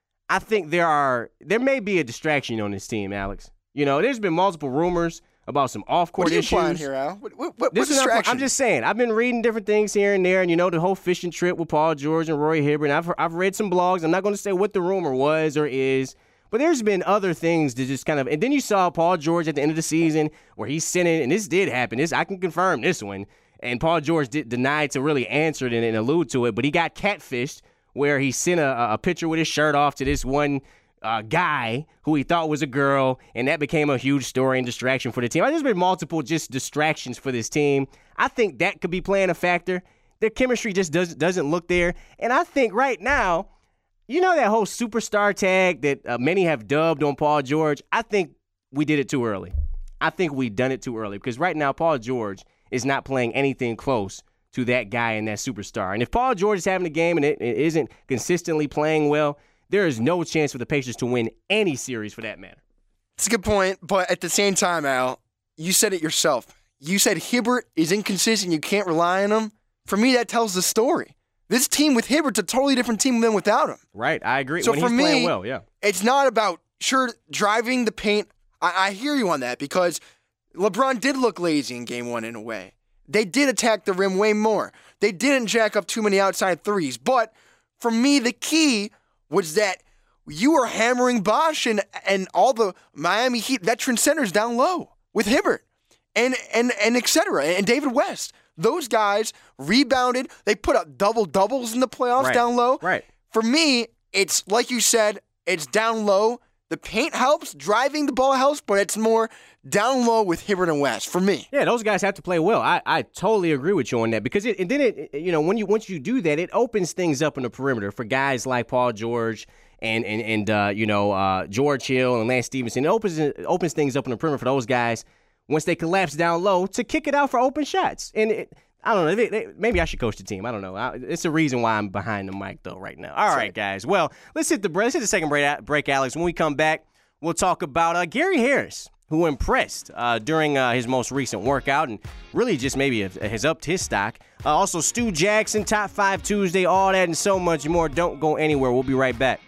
I think there are there may be a distraction on this team, Alex. You know, there's been multiple rumors about some off-court what are you issues. Implying here, Al? What, what, what, this what is distraction? I'm just saying. I've been reading different things here and there, and you know, the whole fishing trip with Paul George and Roy Hibbert. And I've I've read some blogs. I'm not going to say what the rumor was or is, but there's been other things that just kind of. And then you saw Paul George at the end of the season where he's sending, and this did happen. This I can confirm this one. And Paul George did denied to really answer it and, and allude to it, but he got catfished where he sent a, a picture with his shirt off to this one. Uh, guy who he thought was a girl, and that became a huge story and distraction for the team. There's been multiple just distractions for this team. I think that could be playing a factor. Their chemistry just does, doesn't look there. And I think right now, you know that whole superstar tag that uh, many have dubbed on Paul George? I think we did it too early. I think we done it too early because right now Paul George is not playing anything close to that guy and that superstar. And if Paul George is having a game and it, it isn't consistently playing well, there is no chance for the Pacers to win any series for that matter. It's a good point, but at the same time, Al, you said it yourself. You said Hibbert is inconsistent. You can't rely on him. For me, that tells the story. This team with Hibbert's a totally different team than without him. Right, I agree. So when for he's me, playing well, yeah. It's not about, sure, driving the paint. I, I hear you on that because LeBron did look lazy in game one in a way. They did attack the rim way more. They didn't jack up too many outside threes. But for me, the key was that you were hammering Bosh and, and all the Miami Heat veteran centers down low with Hibbert and and and et cetera, and David West. Those guys rebounded. They put up double-doubles in the playoffs right. down low. Right. For me, it's like you said, it's down low. The paint helps. Driving the ball helps, but it's more down low with Hibbert and West for me. Yeah, those guys have to play well. I, I totally agree with you on that because it and then it you know when you once you do that, it opens things up in the perimeter for guys like Paul George and and and uh, you know uh, George Hill and Lance Stevenson. It opens it opens things up in the perimeter for those guys once they collapse down low to kick it out for open shots. And it, I don't know. They, they, maybe I should coach the team. I don't know. I, it's a reason why I'm behind the mic though right now. All right, guys. Well, let's hit the let's hit the second break, break Alex. When we come back, we'll talk about uh, Gary Harris, who impressed uh, during uh, his most recent workout and really just maybe has upped his stock. Uh, also, Stu Jackson, Top five Tuesday, all that and so much more. Don't go anywhere. We'll be right back.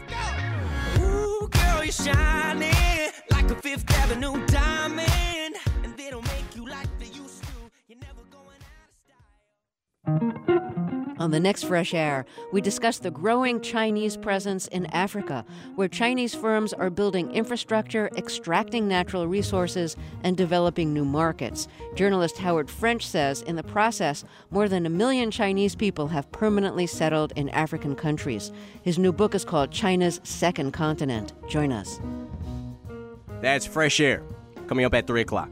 Ooh, girl, you're shining like a Fifth Avenue diamond, and they don't make you like they used to. You're never going out of style. On the next Fresh Air, we discuss the growing Chinese presence in Africa, where Chinese firms are building infrastructure, extracting natural resources, and developing new markets. Journalist Howard French says in the process, more than a million Chinese people have permanently settled in African countries. His new book is called China's Second Continent. Join us. That's Fresh Air, coming up at three o'clock.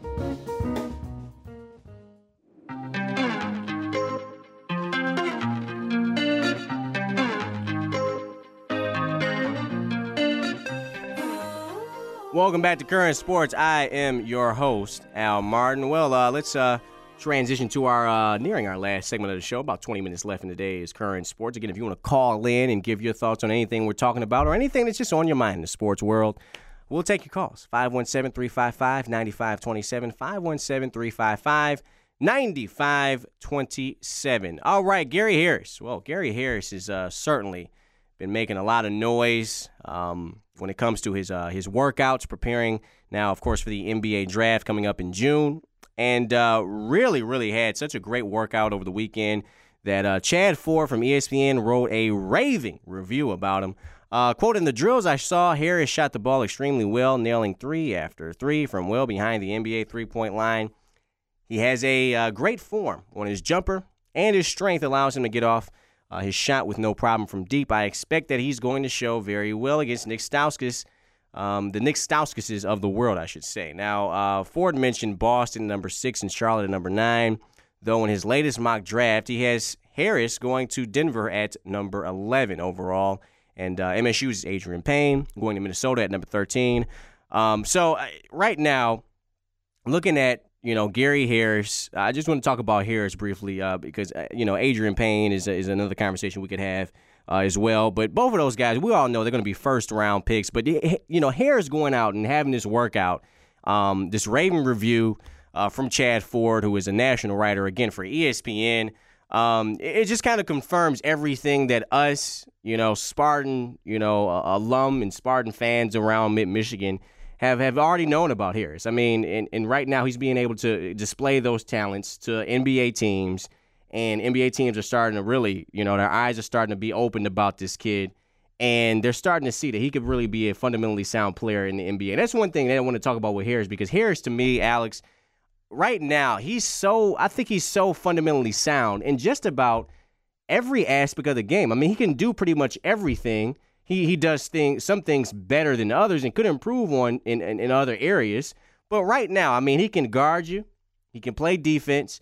Welcome back to Current Sports. I am your host, Al Martin. Well, uh, let's uh, transition to our uh, nearing our last segment of the show. About twenty minutes left in the day is Current Sports. Again, if you want to call in and give your thoughts on anything we're talking about or anything that's just on your mind in the sports world, we'll take your calls. five one seven, three five five, nine five two seven, five one seven, three five five, nine five two seven. All right, Gary Harris. Well, Gary Harris has uh, certainly been making a lot of noise um, when it comes to his uh, his workouts, preparing now, of course, for the N B A draft coming up in June. And uh, really, really had such a great workout over the weekend that uh, Chad Ford from E S P N wrote a raving review about him. Uh, quote, in the drills I saw, Harris shot the ball extremely well, nailing three after three from well behind the N B A three-point line. He has a uh, great form on his jumper, and his strength allows him to get off uh, his shot with no problem from deep. I expect that he's going to show very well against Nick Stauskas, um, the Nick Stauskases of the world, I should say. Now, uh, Ford mentioned Boston number six and Charlotte at number nine, though in his latest mock draft, he has Harris going to Denver at number eleven overall. And uh, M S U's Adrian Payne going to Minnesota at number thirteen. Um, so uh, right now, looking at, you know, Gary Harris, I just want to talk about Harris briefly uh, because, uh, you know, Adrian Payne is, is another conversation we could have uh, as well. But both of those guys, we all know they're going to be first-round picks. But, you know, Harris going out and having this workout, um, this raving review uh, from Chad Ford, who is a national writer, again, for E S P N, Um, it just kind of confirms everything that us, you know, Spartan, you know, uh, alum and Spartan fans around Mid-Michigan have, have already known about Harris. I mean, and, and right now he's being able to display those talents to N B A teams, and N B A teams are starting to really, you know, their eyes are starting to be opened about this kid, and they're starting to see that he could really be a fundamentally sound player in the N B A. And that's one thing that I want to talk about with Harris, because Harris, to me, Alex, right now, he's so, I think he's so fundamentally sound in just about every aspect of the game. I mean, he can do pretty much everything. He he does things, some things better than others and could improve on in, in, in other areas. But right now, I mean, he can guard you. He can play defense.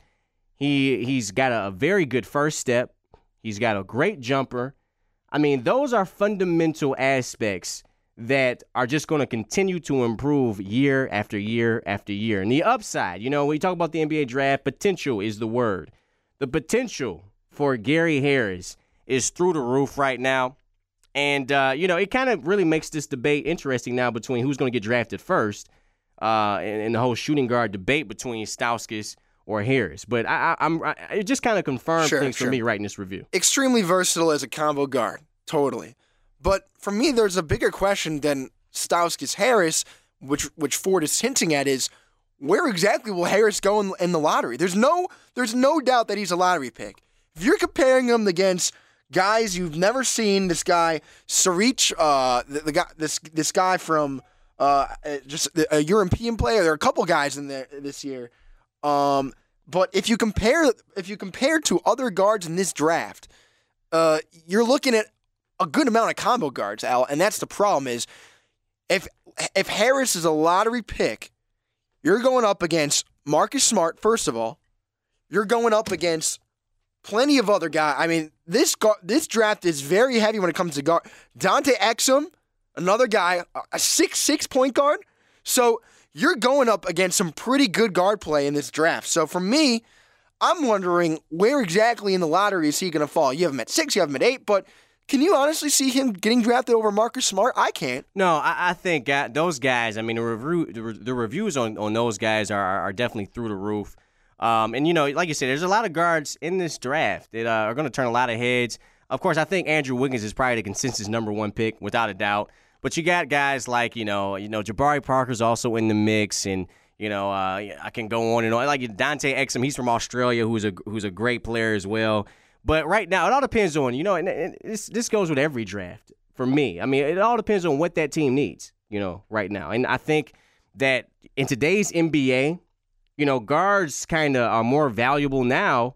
He, he's got a, a very good first step. He's got a great jumper. I mean, those are fundamental aspects that are just going to continue to improve year after year after year. And the upside, you know, when you talk about the N B A draft, potential is the word. The potential for Gary Harris is through the roof right now. And, uh, you know, it kind of really makes this debate interesting now between who's going to get drafted first uh, and, and the whole shooting guard debate between Stauskas or Harris. But I, I, I'm I, it just kind of confirms sure, things sure. for me writing this review. Extremely versatile as a combo guard. Totally. But for me, there's a bigger question than Stauskas Harris, which which Ford is hinting at, is where exactly will Harris go in, in the lottery? There's no there's no doubt that he's a lottery pick. If you're comparing him against guys you've never seen, this guy Saric, uh, the, the guy this this guy from uh, just a European player. There are a couple guys in there this year. Um, but if you compare if you compare to other guards in this draft, uh, you're looking at a good amount of combo guards, Al, and that's the problem is if if Harris is a lottery pick, you're going up against Marcus Smart, first of all. You're going up against plenty of other guys. I mean, this guard, this draft is very heavy when it comes to guard. Dante Exum, another guy, a six six point guard. So you're going up against some pretty good guard play in this draft. So for me, I'm wondering where exactly in the lottery is he going to fall? You have him at six, you have him at eight, but can you honestly see him getting drafted over Marcus Smart? I can't. No, I, I think uh, those guys, I mean, the, review, the, re- the reviews on, on those guys are, are definitely through the roof. Um, and, you know, like you said, there's a lot of guards in this draft that uh, are going to turn a lot of heads. Of course, I think Andrew Wiggins is probably the consensus number one pick, without a doubt. But you got guys like, you know, you know, Jabari Parker's also in the mix, and, you know, uh, I can go on and on. Like Dante Exum, he's from Australia, who's a who's a great player as well. But right now, it all depends on, you know, and, and this, this goes with every draft for me. I mean, it all depends on what that team needs, you know, right now. And I think that in today's N B A, you know, guards kind of are more valuable now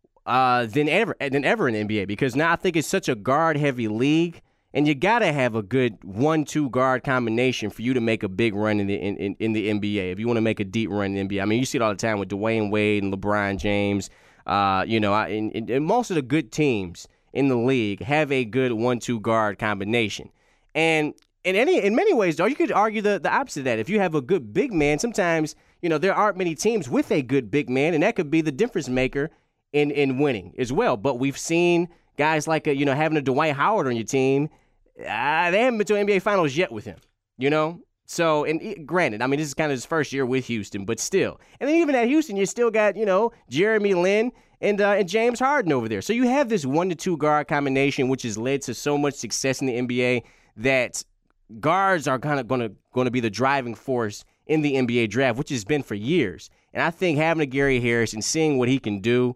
uh, than ever than ever in the N B A because now I think it's such a guard-heavy league, and you got to have a good one two guard combination for you to make a big run in the in, in, in the N B A if you want to make a deep run in the N B A. I mean, you see it all the time with Dwayne Wade and LeBron James. Uh, you know, and, and, and most of the good teams in the league have a good one two guard combination. And in any in many ways, though, you could argue the, the opposite of that. If you have a good big man, sometimes, you know, there aren't many teams with a good big man, and that could be the difference maker in, in winning as well. But we've seen guys like, a, you know, having a Dwight Howard on your team. Uh, they haven't been to N B A Finals yet with him, you know? So, and granted, I mean, this is kind of his first year with Houston, but still. And then even at Houston, you still got, you know, Jeremy Lin and uh, and James Harden over there. So you have this one to two guard combination, which has led to so much success in the N B A that guards are kind of going to going to be the driving force in the N B A draft, which has been for years. And I think having a Gary Harris and seeing what he can do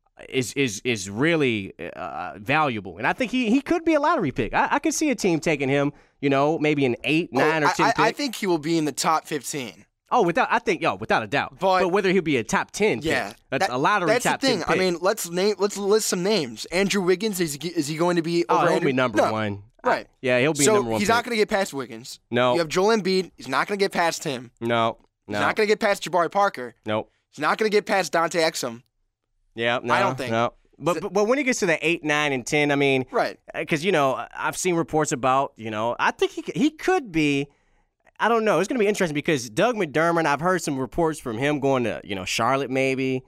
is is is really uh, valuable. And I think he he could be a lottery pick. I, I could see a team taking him, you know, maybe an eight, nine, oh, or ten I, pick. I think he will be in the top fifteen. Oh, without I think, yo, without a doubt. But, but whether he'll be a top ten pick, yeah, that's that, a lottery that's top the thing. ten pick. I mean, let's name let's list some names. Andrew Wiggins, is he, is he going to be over Oh, he'll Andrew? be number no. one. Right. I, yeah, he'll be so number one. he's pick. not going to get past Wiggins. No. You have Joel Embiid. He's not going to get past him. No. No. He's not going to get past Jabari Parker. Nope. He's not going to get past Dante Exum. Yeah, no, I don't think. No. But, but but when he gets to the eight, nine, and ten, I mean, right? Because you know, I've seen reports about, you know, I think he he could be. I don't know. It's going to be interesting because Doug McDermott. I've heard some reports from him going to, you know, Charlotte maybe.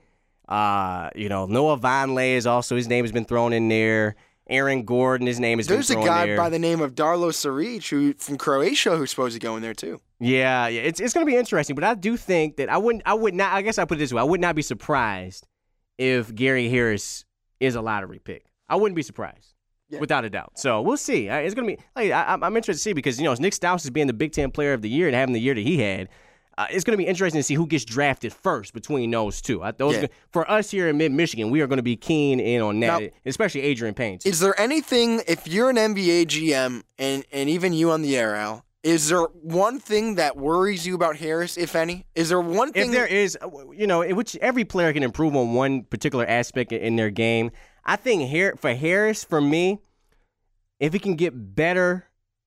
Uh, you know, Noah Vonleh is also, his name has been thrown in there. Aaron Gordon, his name has There's been a thrown guy there. by the name of Darlo Saric who from Croatia who's supposed to go in there too. Yeah, yeah, it's it's going to be interesting. But I do think that I wouldn't. I would not. I guess I put it this way. I would not be surprised if Gary Harris is a lottery pick. I wouldn't be surprised, yeah. without a doubt. So we'll see. It's going to be. Like, I, I'm interested to see because, you know, Nick Staus is being the Big Ten Player of the Year and having the year that he had. Uh, it's going to be interesting to see who gets drafted first between those two. I, those yeah. gonna, for us here in Mid-Michigan, we are going to be keen in on that, now, especially Adrian Payne. Is there anything, if you're an N B A G M and, and even you on the air, Al, is there one thing that worries you about Harris, if any? Is there one thing? If there is, you know, in which every player can improve on one particular aspect in their game. I think here for Harris, for me, if he can get better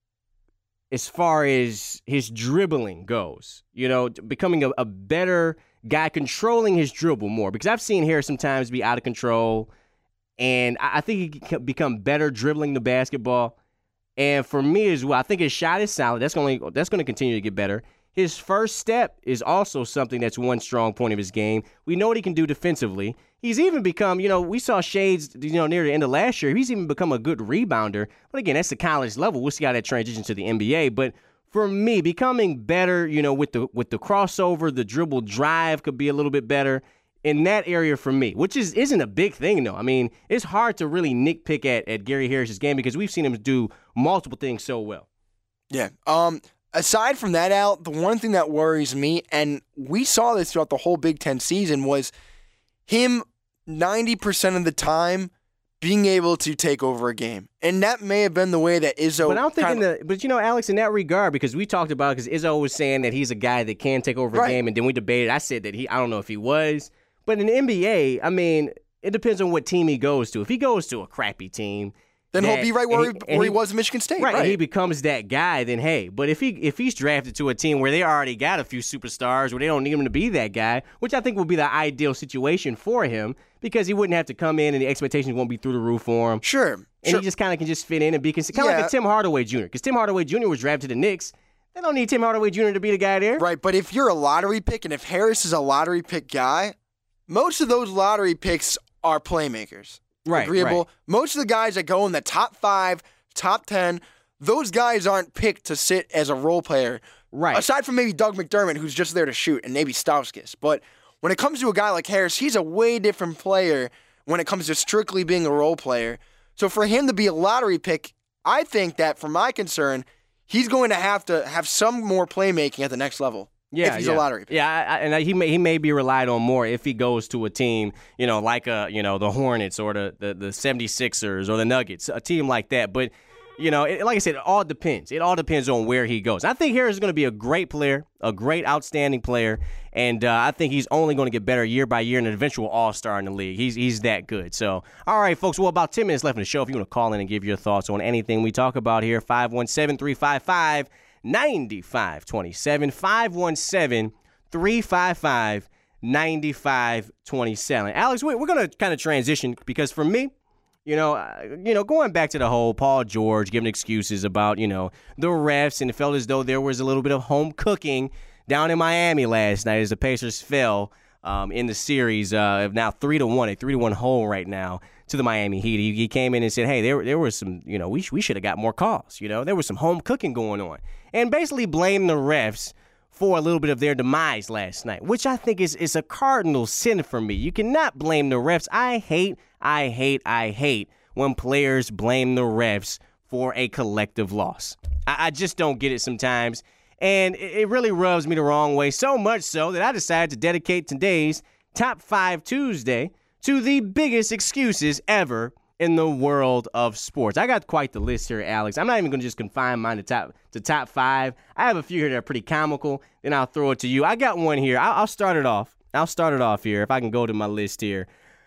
as far as his dribbling goes, you know, becoming a, a better guy, controlling his dribble more. Because I've seen Harris sometimes be out of control, and I, I think he can become better dribbling the basketball. And for me as well, I think his shot is solid. That's going to that's going to continue to get better. His first step is also something that's one strong point of his game. We know what he can do defensively. He's even become, you know, we saw shades, you know, near the end of last year. He's even become a good rebounder. But again, that's the college level. We'll see how that transitions to the N B A. But for me, becoming better, you know, with the with the crossover, the dribble drive could be a little bit better in that area for me, which is, isn't a big thing, though. I mean, it's hard to really nitpick at, at Gary Harris's game because we've seen him do multiple things so well. Yeah. Um. Aside from that, Al, the one thing that worries me, and we saw this throughout the whole Big Ten season, was him ninety percent of the time being able to take over a game. And that may have been the way that Izzo... But I'm thinking, kinda, the, but you know, Alex, in that regard, because we talked about, because Izzo was saying that he's a guy that can take over right. a game, and then we debated. I said that he, I don't know if he was. But in the N B A, I mean, it depends on what team he goes to. If he goes to a crappy team... Then that, he'll be right where, he, he, where he, he was in Michigan State. Right, right, and he becomes that guy, then hey. But if he if he's drafted to a team where they already got a few superstars, where they don't need him to be that guy, which I think would be the ideal situation for him, because he wouldn't have to come in and the expectations won't be through the roof for him. Sure. And sure. he just kind of can just fit in and be considered. Kind of yeah. like a Tim Hardaway Junior Because Tim Hardaway Junior was drafted to the Knicks. They don't need Tim Hardaway Junior to be the guy there. Right, but if you're a lottery pick, and if Harris is a lottery pick guy, most of those lottery picks are playmakers. Right, Agreeable. right. Most of the guys that go in the top five, top ten, those guys aren't picked to sit as a role player. Right. Aside from maybe Doug McDermott, who's just there to shoot, and maybe Stauskas. But when it comes to a guy like Harris, he's a way different player when it comes to strictly being a role player. So for him to be a lottery pick, I think that, from my concern, he's going to have to have some more playmaking at the next level. Yeah, if he's yeah. a lottery pick. Yeah, I, I, and he may he may be relied on more if he goes to a team, you know, like a you know the Hornets or the the, the seventy-sixers or the Nuggets, a team like that. But you know, it, like I said, it all depends. It all depends on where he goes. I think Harris is going to be a great player, a great, outstanding player, and uh, I think he's only going to get better year by year and an eventual all-star in the league. He's he's that good. So, all right, folks, well, about ten minutes left in the show. If you want to call in and give your thoughts on anything we talk about here, five one seven, three five five, nine five two seven, five one seven, three five five, nine five two seven. Alex, we're going to kind of transition because for me, You know, uh, you know, going back to the whole Paul George giving excuses about, you know, the refs, and it felt as though there was a little bit of home cooking down in Miami last night as the Pacers fell um, in the series uh, of now three to one, a three to one hole right now to the Miami Heat. He, he came in and said, hey, there there was some, you know, we we should have got more calls. You know, there was some home cooking going on, and basically blamed the refs for a little bit of their demise last night, which I think is, is a cardinal sin for me. You cannot blame the refs. I hate, I hate, I hate when players blame the refs for a collective loss. I, I just don't get it sometimes, and it, it really rubs me the wrong way, so much so that I decided to dedicate today's Top five Tuesday to the biggest excuses ever in the world of sports. I got quite the list here, Alex. I'm not even going to just confine mine to top to top five. I have a few here that are pretty comical, then I'll throw it to you. I got one here. I'll, I'll start it off. I'll start it off here if I can go to my list here.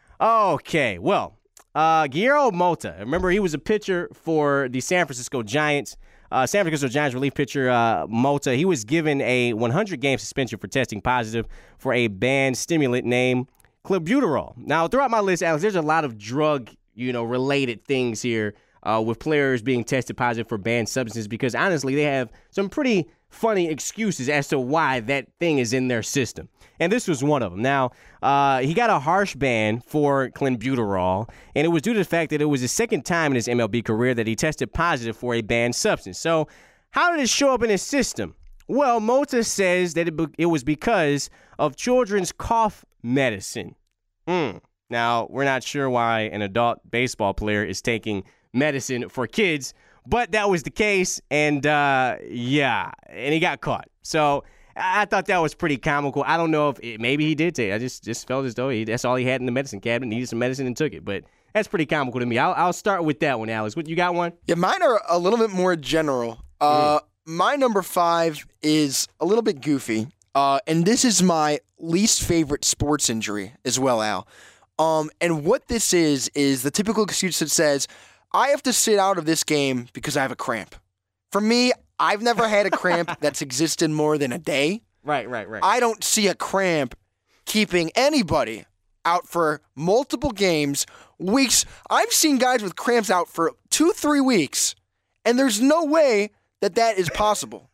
Okay, well, uh, Guillermo Mota. Remember, he was a pitcher for the San Francisco Giants. Uh, San Francisco Giants relief pitcher uh, Mota. He was given a one hundred game suspension for testing positive for a banned stimulant named clenbuterol. Now, throughout my list, Alex, there's a lot of drug you know, related things here uh, with players being tested positive for banned substances because, honestly, they have some pretty funny excuses as to why that thing is in their system. And this was one of them. Now, uh, he got a harsh ban for clenbuterol, and it was due to the fact that it was the second time in his M L B career that he tested positive for a banned substance. So how did it show up in his system? Well, Mota says that it, be- it was because of children's cough medicine. Hmm. Now, we're not sure why an adult baseball player is taking medicine for kids, but that was the case, and uh, yeah, and he got caught. So I thought that was pretty comical. I don't know if it, maybe he did take it. I just, just felt as though he, that's all he had in the medicine cabinet, needed some medicine and took it, but that's pretty comical to me. I'll, I'll start with that one, Alex. What, you got one? Yeah, mine are a little bit more general. Uh, mm. My number five is a little bit goofy, uh, and this is my least favorite sports injury as well, Al. Um, and what this is, is the typical excuse that says, I have to sit out of this game because I have a cramp. For me, I've never had a cramp that's existed more than a day. Right, right, right. I don't see a cramp keeping anybody out for multiple games, weeks. I've seen guys with cramps out for two, three weeks, and there's no way that that is possible.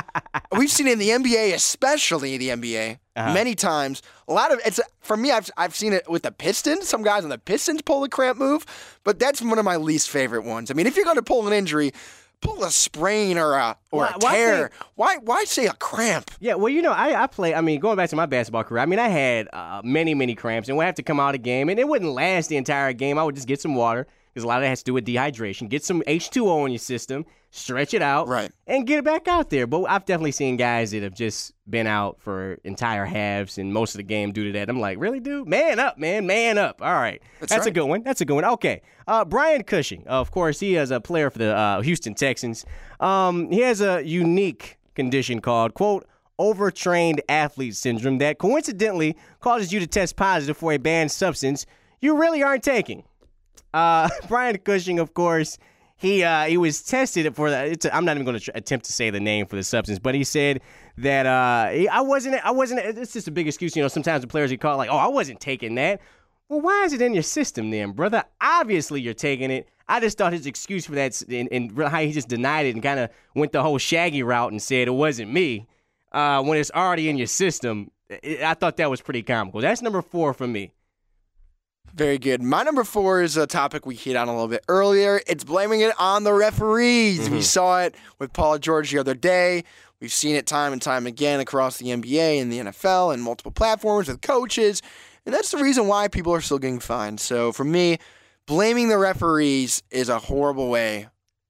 We've seen it in the N B A, especially the N B A, uh-huh. many times. A lot of it's for me. I've I've seen it with the Pistons. Some guys on the Pistons pull the cramp move, but that's one of my least favorite ones. I mean, if you're going to pull an injury, pull a sprain or a or why, a tear. Why, why why say a cramp? Yeah, well, you know, I I play. I mean, going back to my basketball career, I mean, I had uh, many many cramps, and would have to come out of game, and it wouldn't last the entire game. I would just get some water. Because a lot of that has to do with dehydration. Get some H two O in your system, stretch it out, right, and get it back out there. But I've definitely seen guys that have just been out for entire halves and most of the game due to that. I'm like, really, dude? Man up, man. Man up. All right. That's, That's right. a good one. That's a good one. Okay. Uh, Brian Cushing, of course, he is a player for the uh, Houston Texans. Um, he has a unique condition called, quote, overtrained athlete syndrome that coincidentally causes you to test positive for a banned substance you really aren't taking. Uh, Brian Cushing, of course, he uh, he was tested for that. It's a, I'm not even going to tr- attempt to say the name for the substance, but he said that uh, he, I wasn't. I wasn't. It's just a big excuse, you know. Sometimes the players he call like, "Oh, I wasn't taking that." Well, why is it in your system then, brother? Obviously, you're taking it. I just thought his excuse for that and, and how he just denied it and kind of went the whole Shaggy route and said it wasn't me uh, when it's already in your system. It, I thought that was pretty comical. That's number four for me. Very good. My number four is a topic we hit on a little bit earlier. It's blaming it on the referees. Mm-hmm. We saw it with Paul George the other day. We've seen it time and time again across the N B A and the N F L and multiple platforms with coaches. And that's the reason why people are still getting fined. So for me, blaming the referees is a horrible way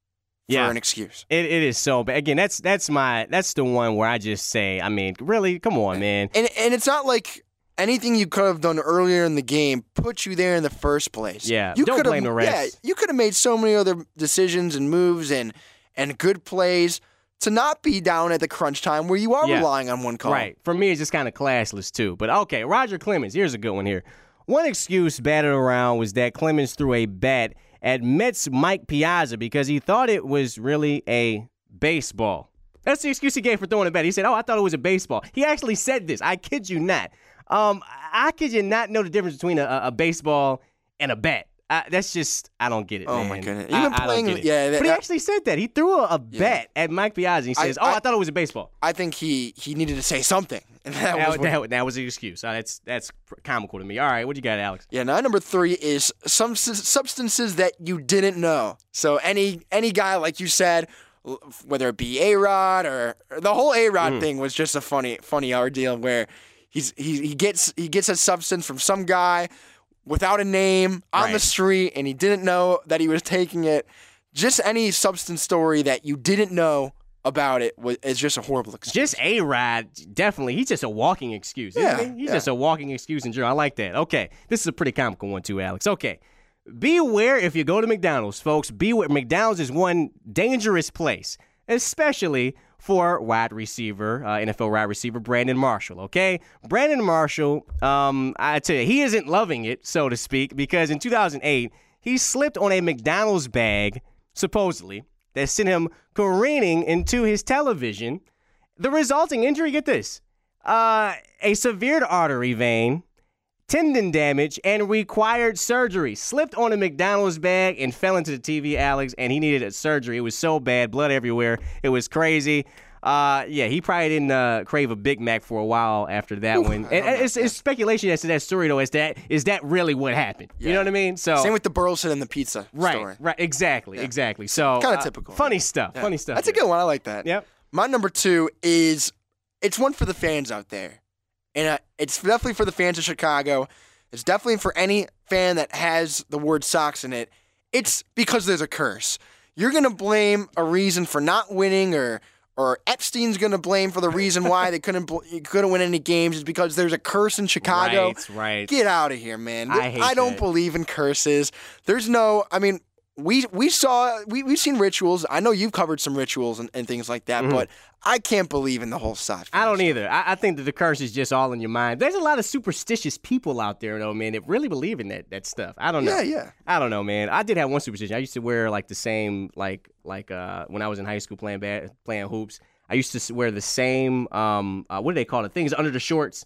yeah. for an excuse. It, it is so bad. Again, that's that's my that's the one where I just say, I mean, really, come on, man. And and it's not like anything you could have done earlier in the game put you there in the first place. Yeah, you don't blame the refs. Yeah, you could have made so many other decisions and moves and and good plays to not be down at the crunch time where you are yeah. relying on one call. Right. For me, it's just kind of classless, too. But, okay, Roger Clemens, here's a good one here. One excuse batted around was that Clemens threw a bat at Mets Mike Piazza because he thought it was really a baseball. That's the excuse he gave for throwing a bat. He said, oh, I thought it was a baseball. He actually said this. I kid you not. Um, I kid you not know the difference between a, a baseball and a bat. I, that's just, I don't get it, oh man. Oh, my goodness. I, Even I playing, don't get it. yeah. That, but he actually said that. He threw a, a yeah. bat at Mike Piazza. He says, I, oh, I, I thought it was a baseball. I think he, he needed to say something. And that, that, was that, what, that was the excuse. Uh, that's that's comical to me. All right, what you got, Alex? Yeah, now number three is some s- substances that you didn't know. So any any guy, like you said, whether it be A-Rod or, or the whole A-Rod mm. thing was just a funny funny ordeal where he's he, he gets he gets a substance from some guy without a name on right. the street, and he didn't know that he was taking it. Just any substance story that you didn't know about it was is just a horrible excuse. Just A-Rod, definitely. He's just a walking excuse. Yeah, isn't he? He's yeah. just a walking excuse in general. I like that. Okay, this is a pretty comical one too, Alex. Okay, beware if you go to McDonald's, folks. Beware. McDonald's is one dangerous place, especially for wide receiver, uh, N F L wide receiver Brandon Marshall, okay? Brandon Marshall, um, I tell you, he isn't loving it, so to speak, because in two thousand eight, he slipped on a McDonald's bag, supposedly, that sent him careening into his television. The resulting injury, get this, uh, a severed artery vein, tendon damage, and required surgery. Slipped on a McDonald's bag and fell into the T V, Alex, and he needed a surgery. It was so bad, blood everywhere. It was crazy. Uh, yeah, he probably didn't uh, crave a Big Mac for a while after that one. And, and it's, it's speculation as to that story, though. Is that is that really what happened? Yeah. You know what I mean? So same with the Burleson and the pizza right, story. Right, exactly, yeah. exactly. So kind of uh, typical. Funny yeah. stuff. Yeah. Funny stuff. That's there. a good one. I like that. Yep. My number two is it's one for the fans out there, and uh, it's definitely for the fans of Chicago. It's definitely for any fan that has the word Sox in it. It's because there's a curse. You're going to blame a reason for not winning, or or Epstein's going to blame for the reason why they couldn't bl- couldn't win any games is because there's a curse in Chicago. Right, right. Get out of here, man. I hate I don't that. believe in curses. There's no, I mean, we we saw, we, we've seen rituals. I know you've covered some rituals and, and things like that, mm-hmm. but I can't believe in the whole Sox. I don't either. I, I think that the curse is just all in your mind. There's a lot of superstitious people out there, though, man, that really believe in that that stuff. I don't know. Yeah, yeah. I don't know, man. I did have one superstition. I used to wear like the same, like like uh, when I was in high school playing bad, playing hoops. I used to wear the same. Um, uh, what do they call it? Things under the shorts.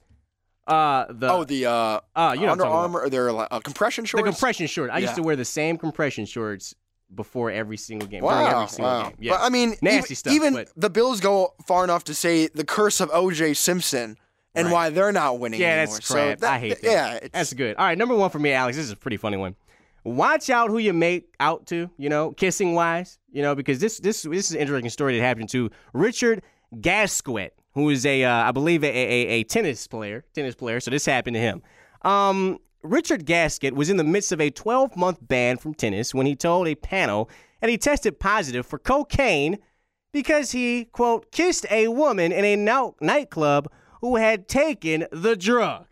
Uh, the oh the uh, uh you know Under Armour or their like, uh, compression shorts. The compression short. I yeah. used to wear the same compression shorts before every single game. Wow, during every single wow. game. Yeah. But I mean, nasty even, stuff. Even but, the Bills go far enough to say the curse of O J Simpson and right. why they're not winning yeah, anymore. that's crap. So that, I hate that. Yeah, it's, that's good. All right, number one for me, Alex. This is a pretty funny one. Watch out who you make out to. You know, kissing wise. You know, because this this this is an interesting story that happened to Richard Gasquet, who is a uh, I believe a, a a tennis player. Tennis player. So this happened to him. Um, Richard Gasquet was in the midst of a twelve-month ban from tennis when he told a panel that he tested positive for cocaine because he, quote, kissed a woman in a no- nightclub who had taken the drug.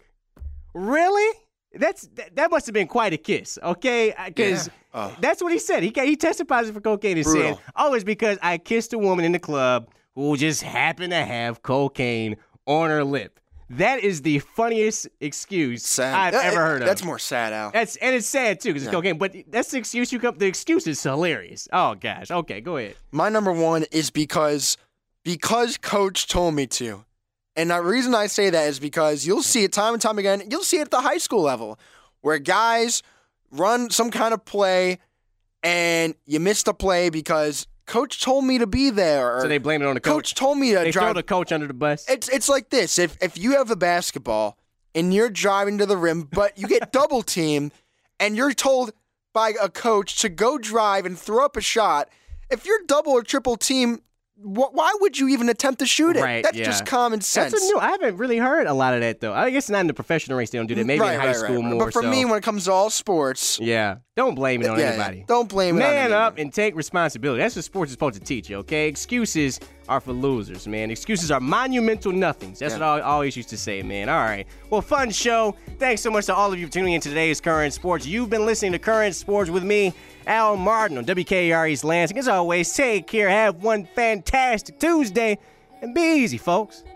Really? That's that, that must have been quite a kiss, okay? Because yeah. uh, that's what he said. He he tested positive for cocaine and brutal. said, oh, it's because I kissed a woman in the club who just happened to have cocaine on her lip. That is the funniest excuse sad. I've that, ever heard of. That's more sad, Al. That's and it's sad too because it's yeah. cocaine. But that's the excuse you come. The excuse is hilarious. Oh gosh. Okay, go ahead. My number one is because because Coach told me to, and the reason I say that is because you'll see it time and time again. You'll see it at the high school level where guys run some kind of play and you miss the play because Coach told me to be there. Or so they blame it on the coach. Coach told me to they drive. throw the coach under the bus. It's it's like this. If if you have a basketball and you're driving to the rim, but you get double teamed and you're told by a coach to go drive and throw up a shot, if you're double or triple team, wh- why would you even attempt to shoot it? Right, That's yeah. just common sense. That's a new. I haven't really heard a lot of that though. I guess not in the professional ranks they don't do that. Maybe right, in high right, school right. more. But for so. me, when it comes to all sports, yeah, don't blame it on yeah, anybody. yeah. Don't blame it on Man anyone. up and take responsibility. That's what sports is supposed to teach you. Okay, excuses are for losers, man. Excuses are monumental nothings. That's Yeah. what I always used to say, man. All right. Well, fun show. Thanks so much to all of you for tuning in to today's Current Sports. You've been listening to Current Sports with me, Al Martin, on W K A R East Lansing. As always, take care. Have one fantastic Tuesday, and be easy, folks.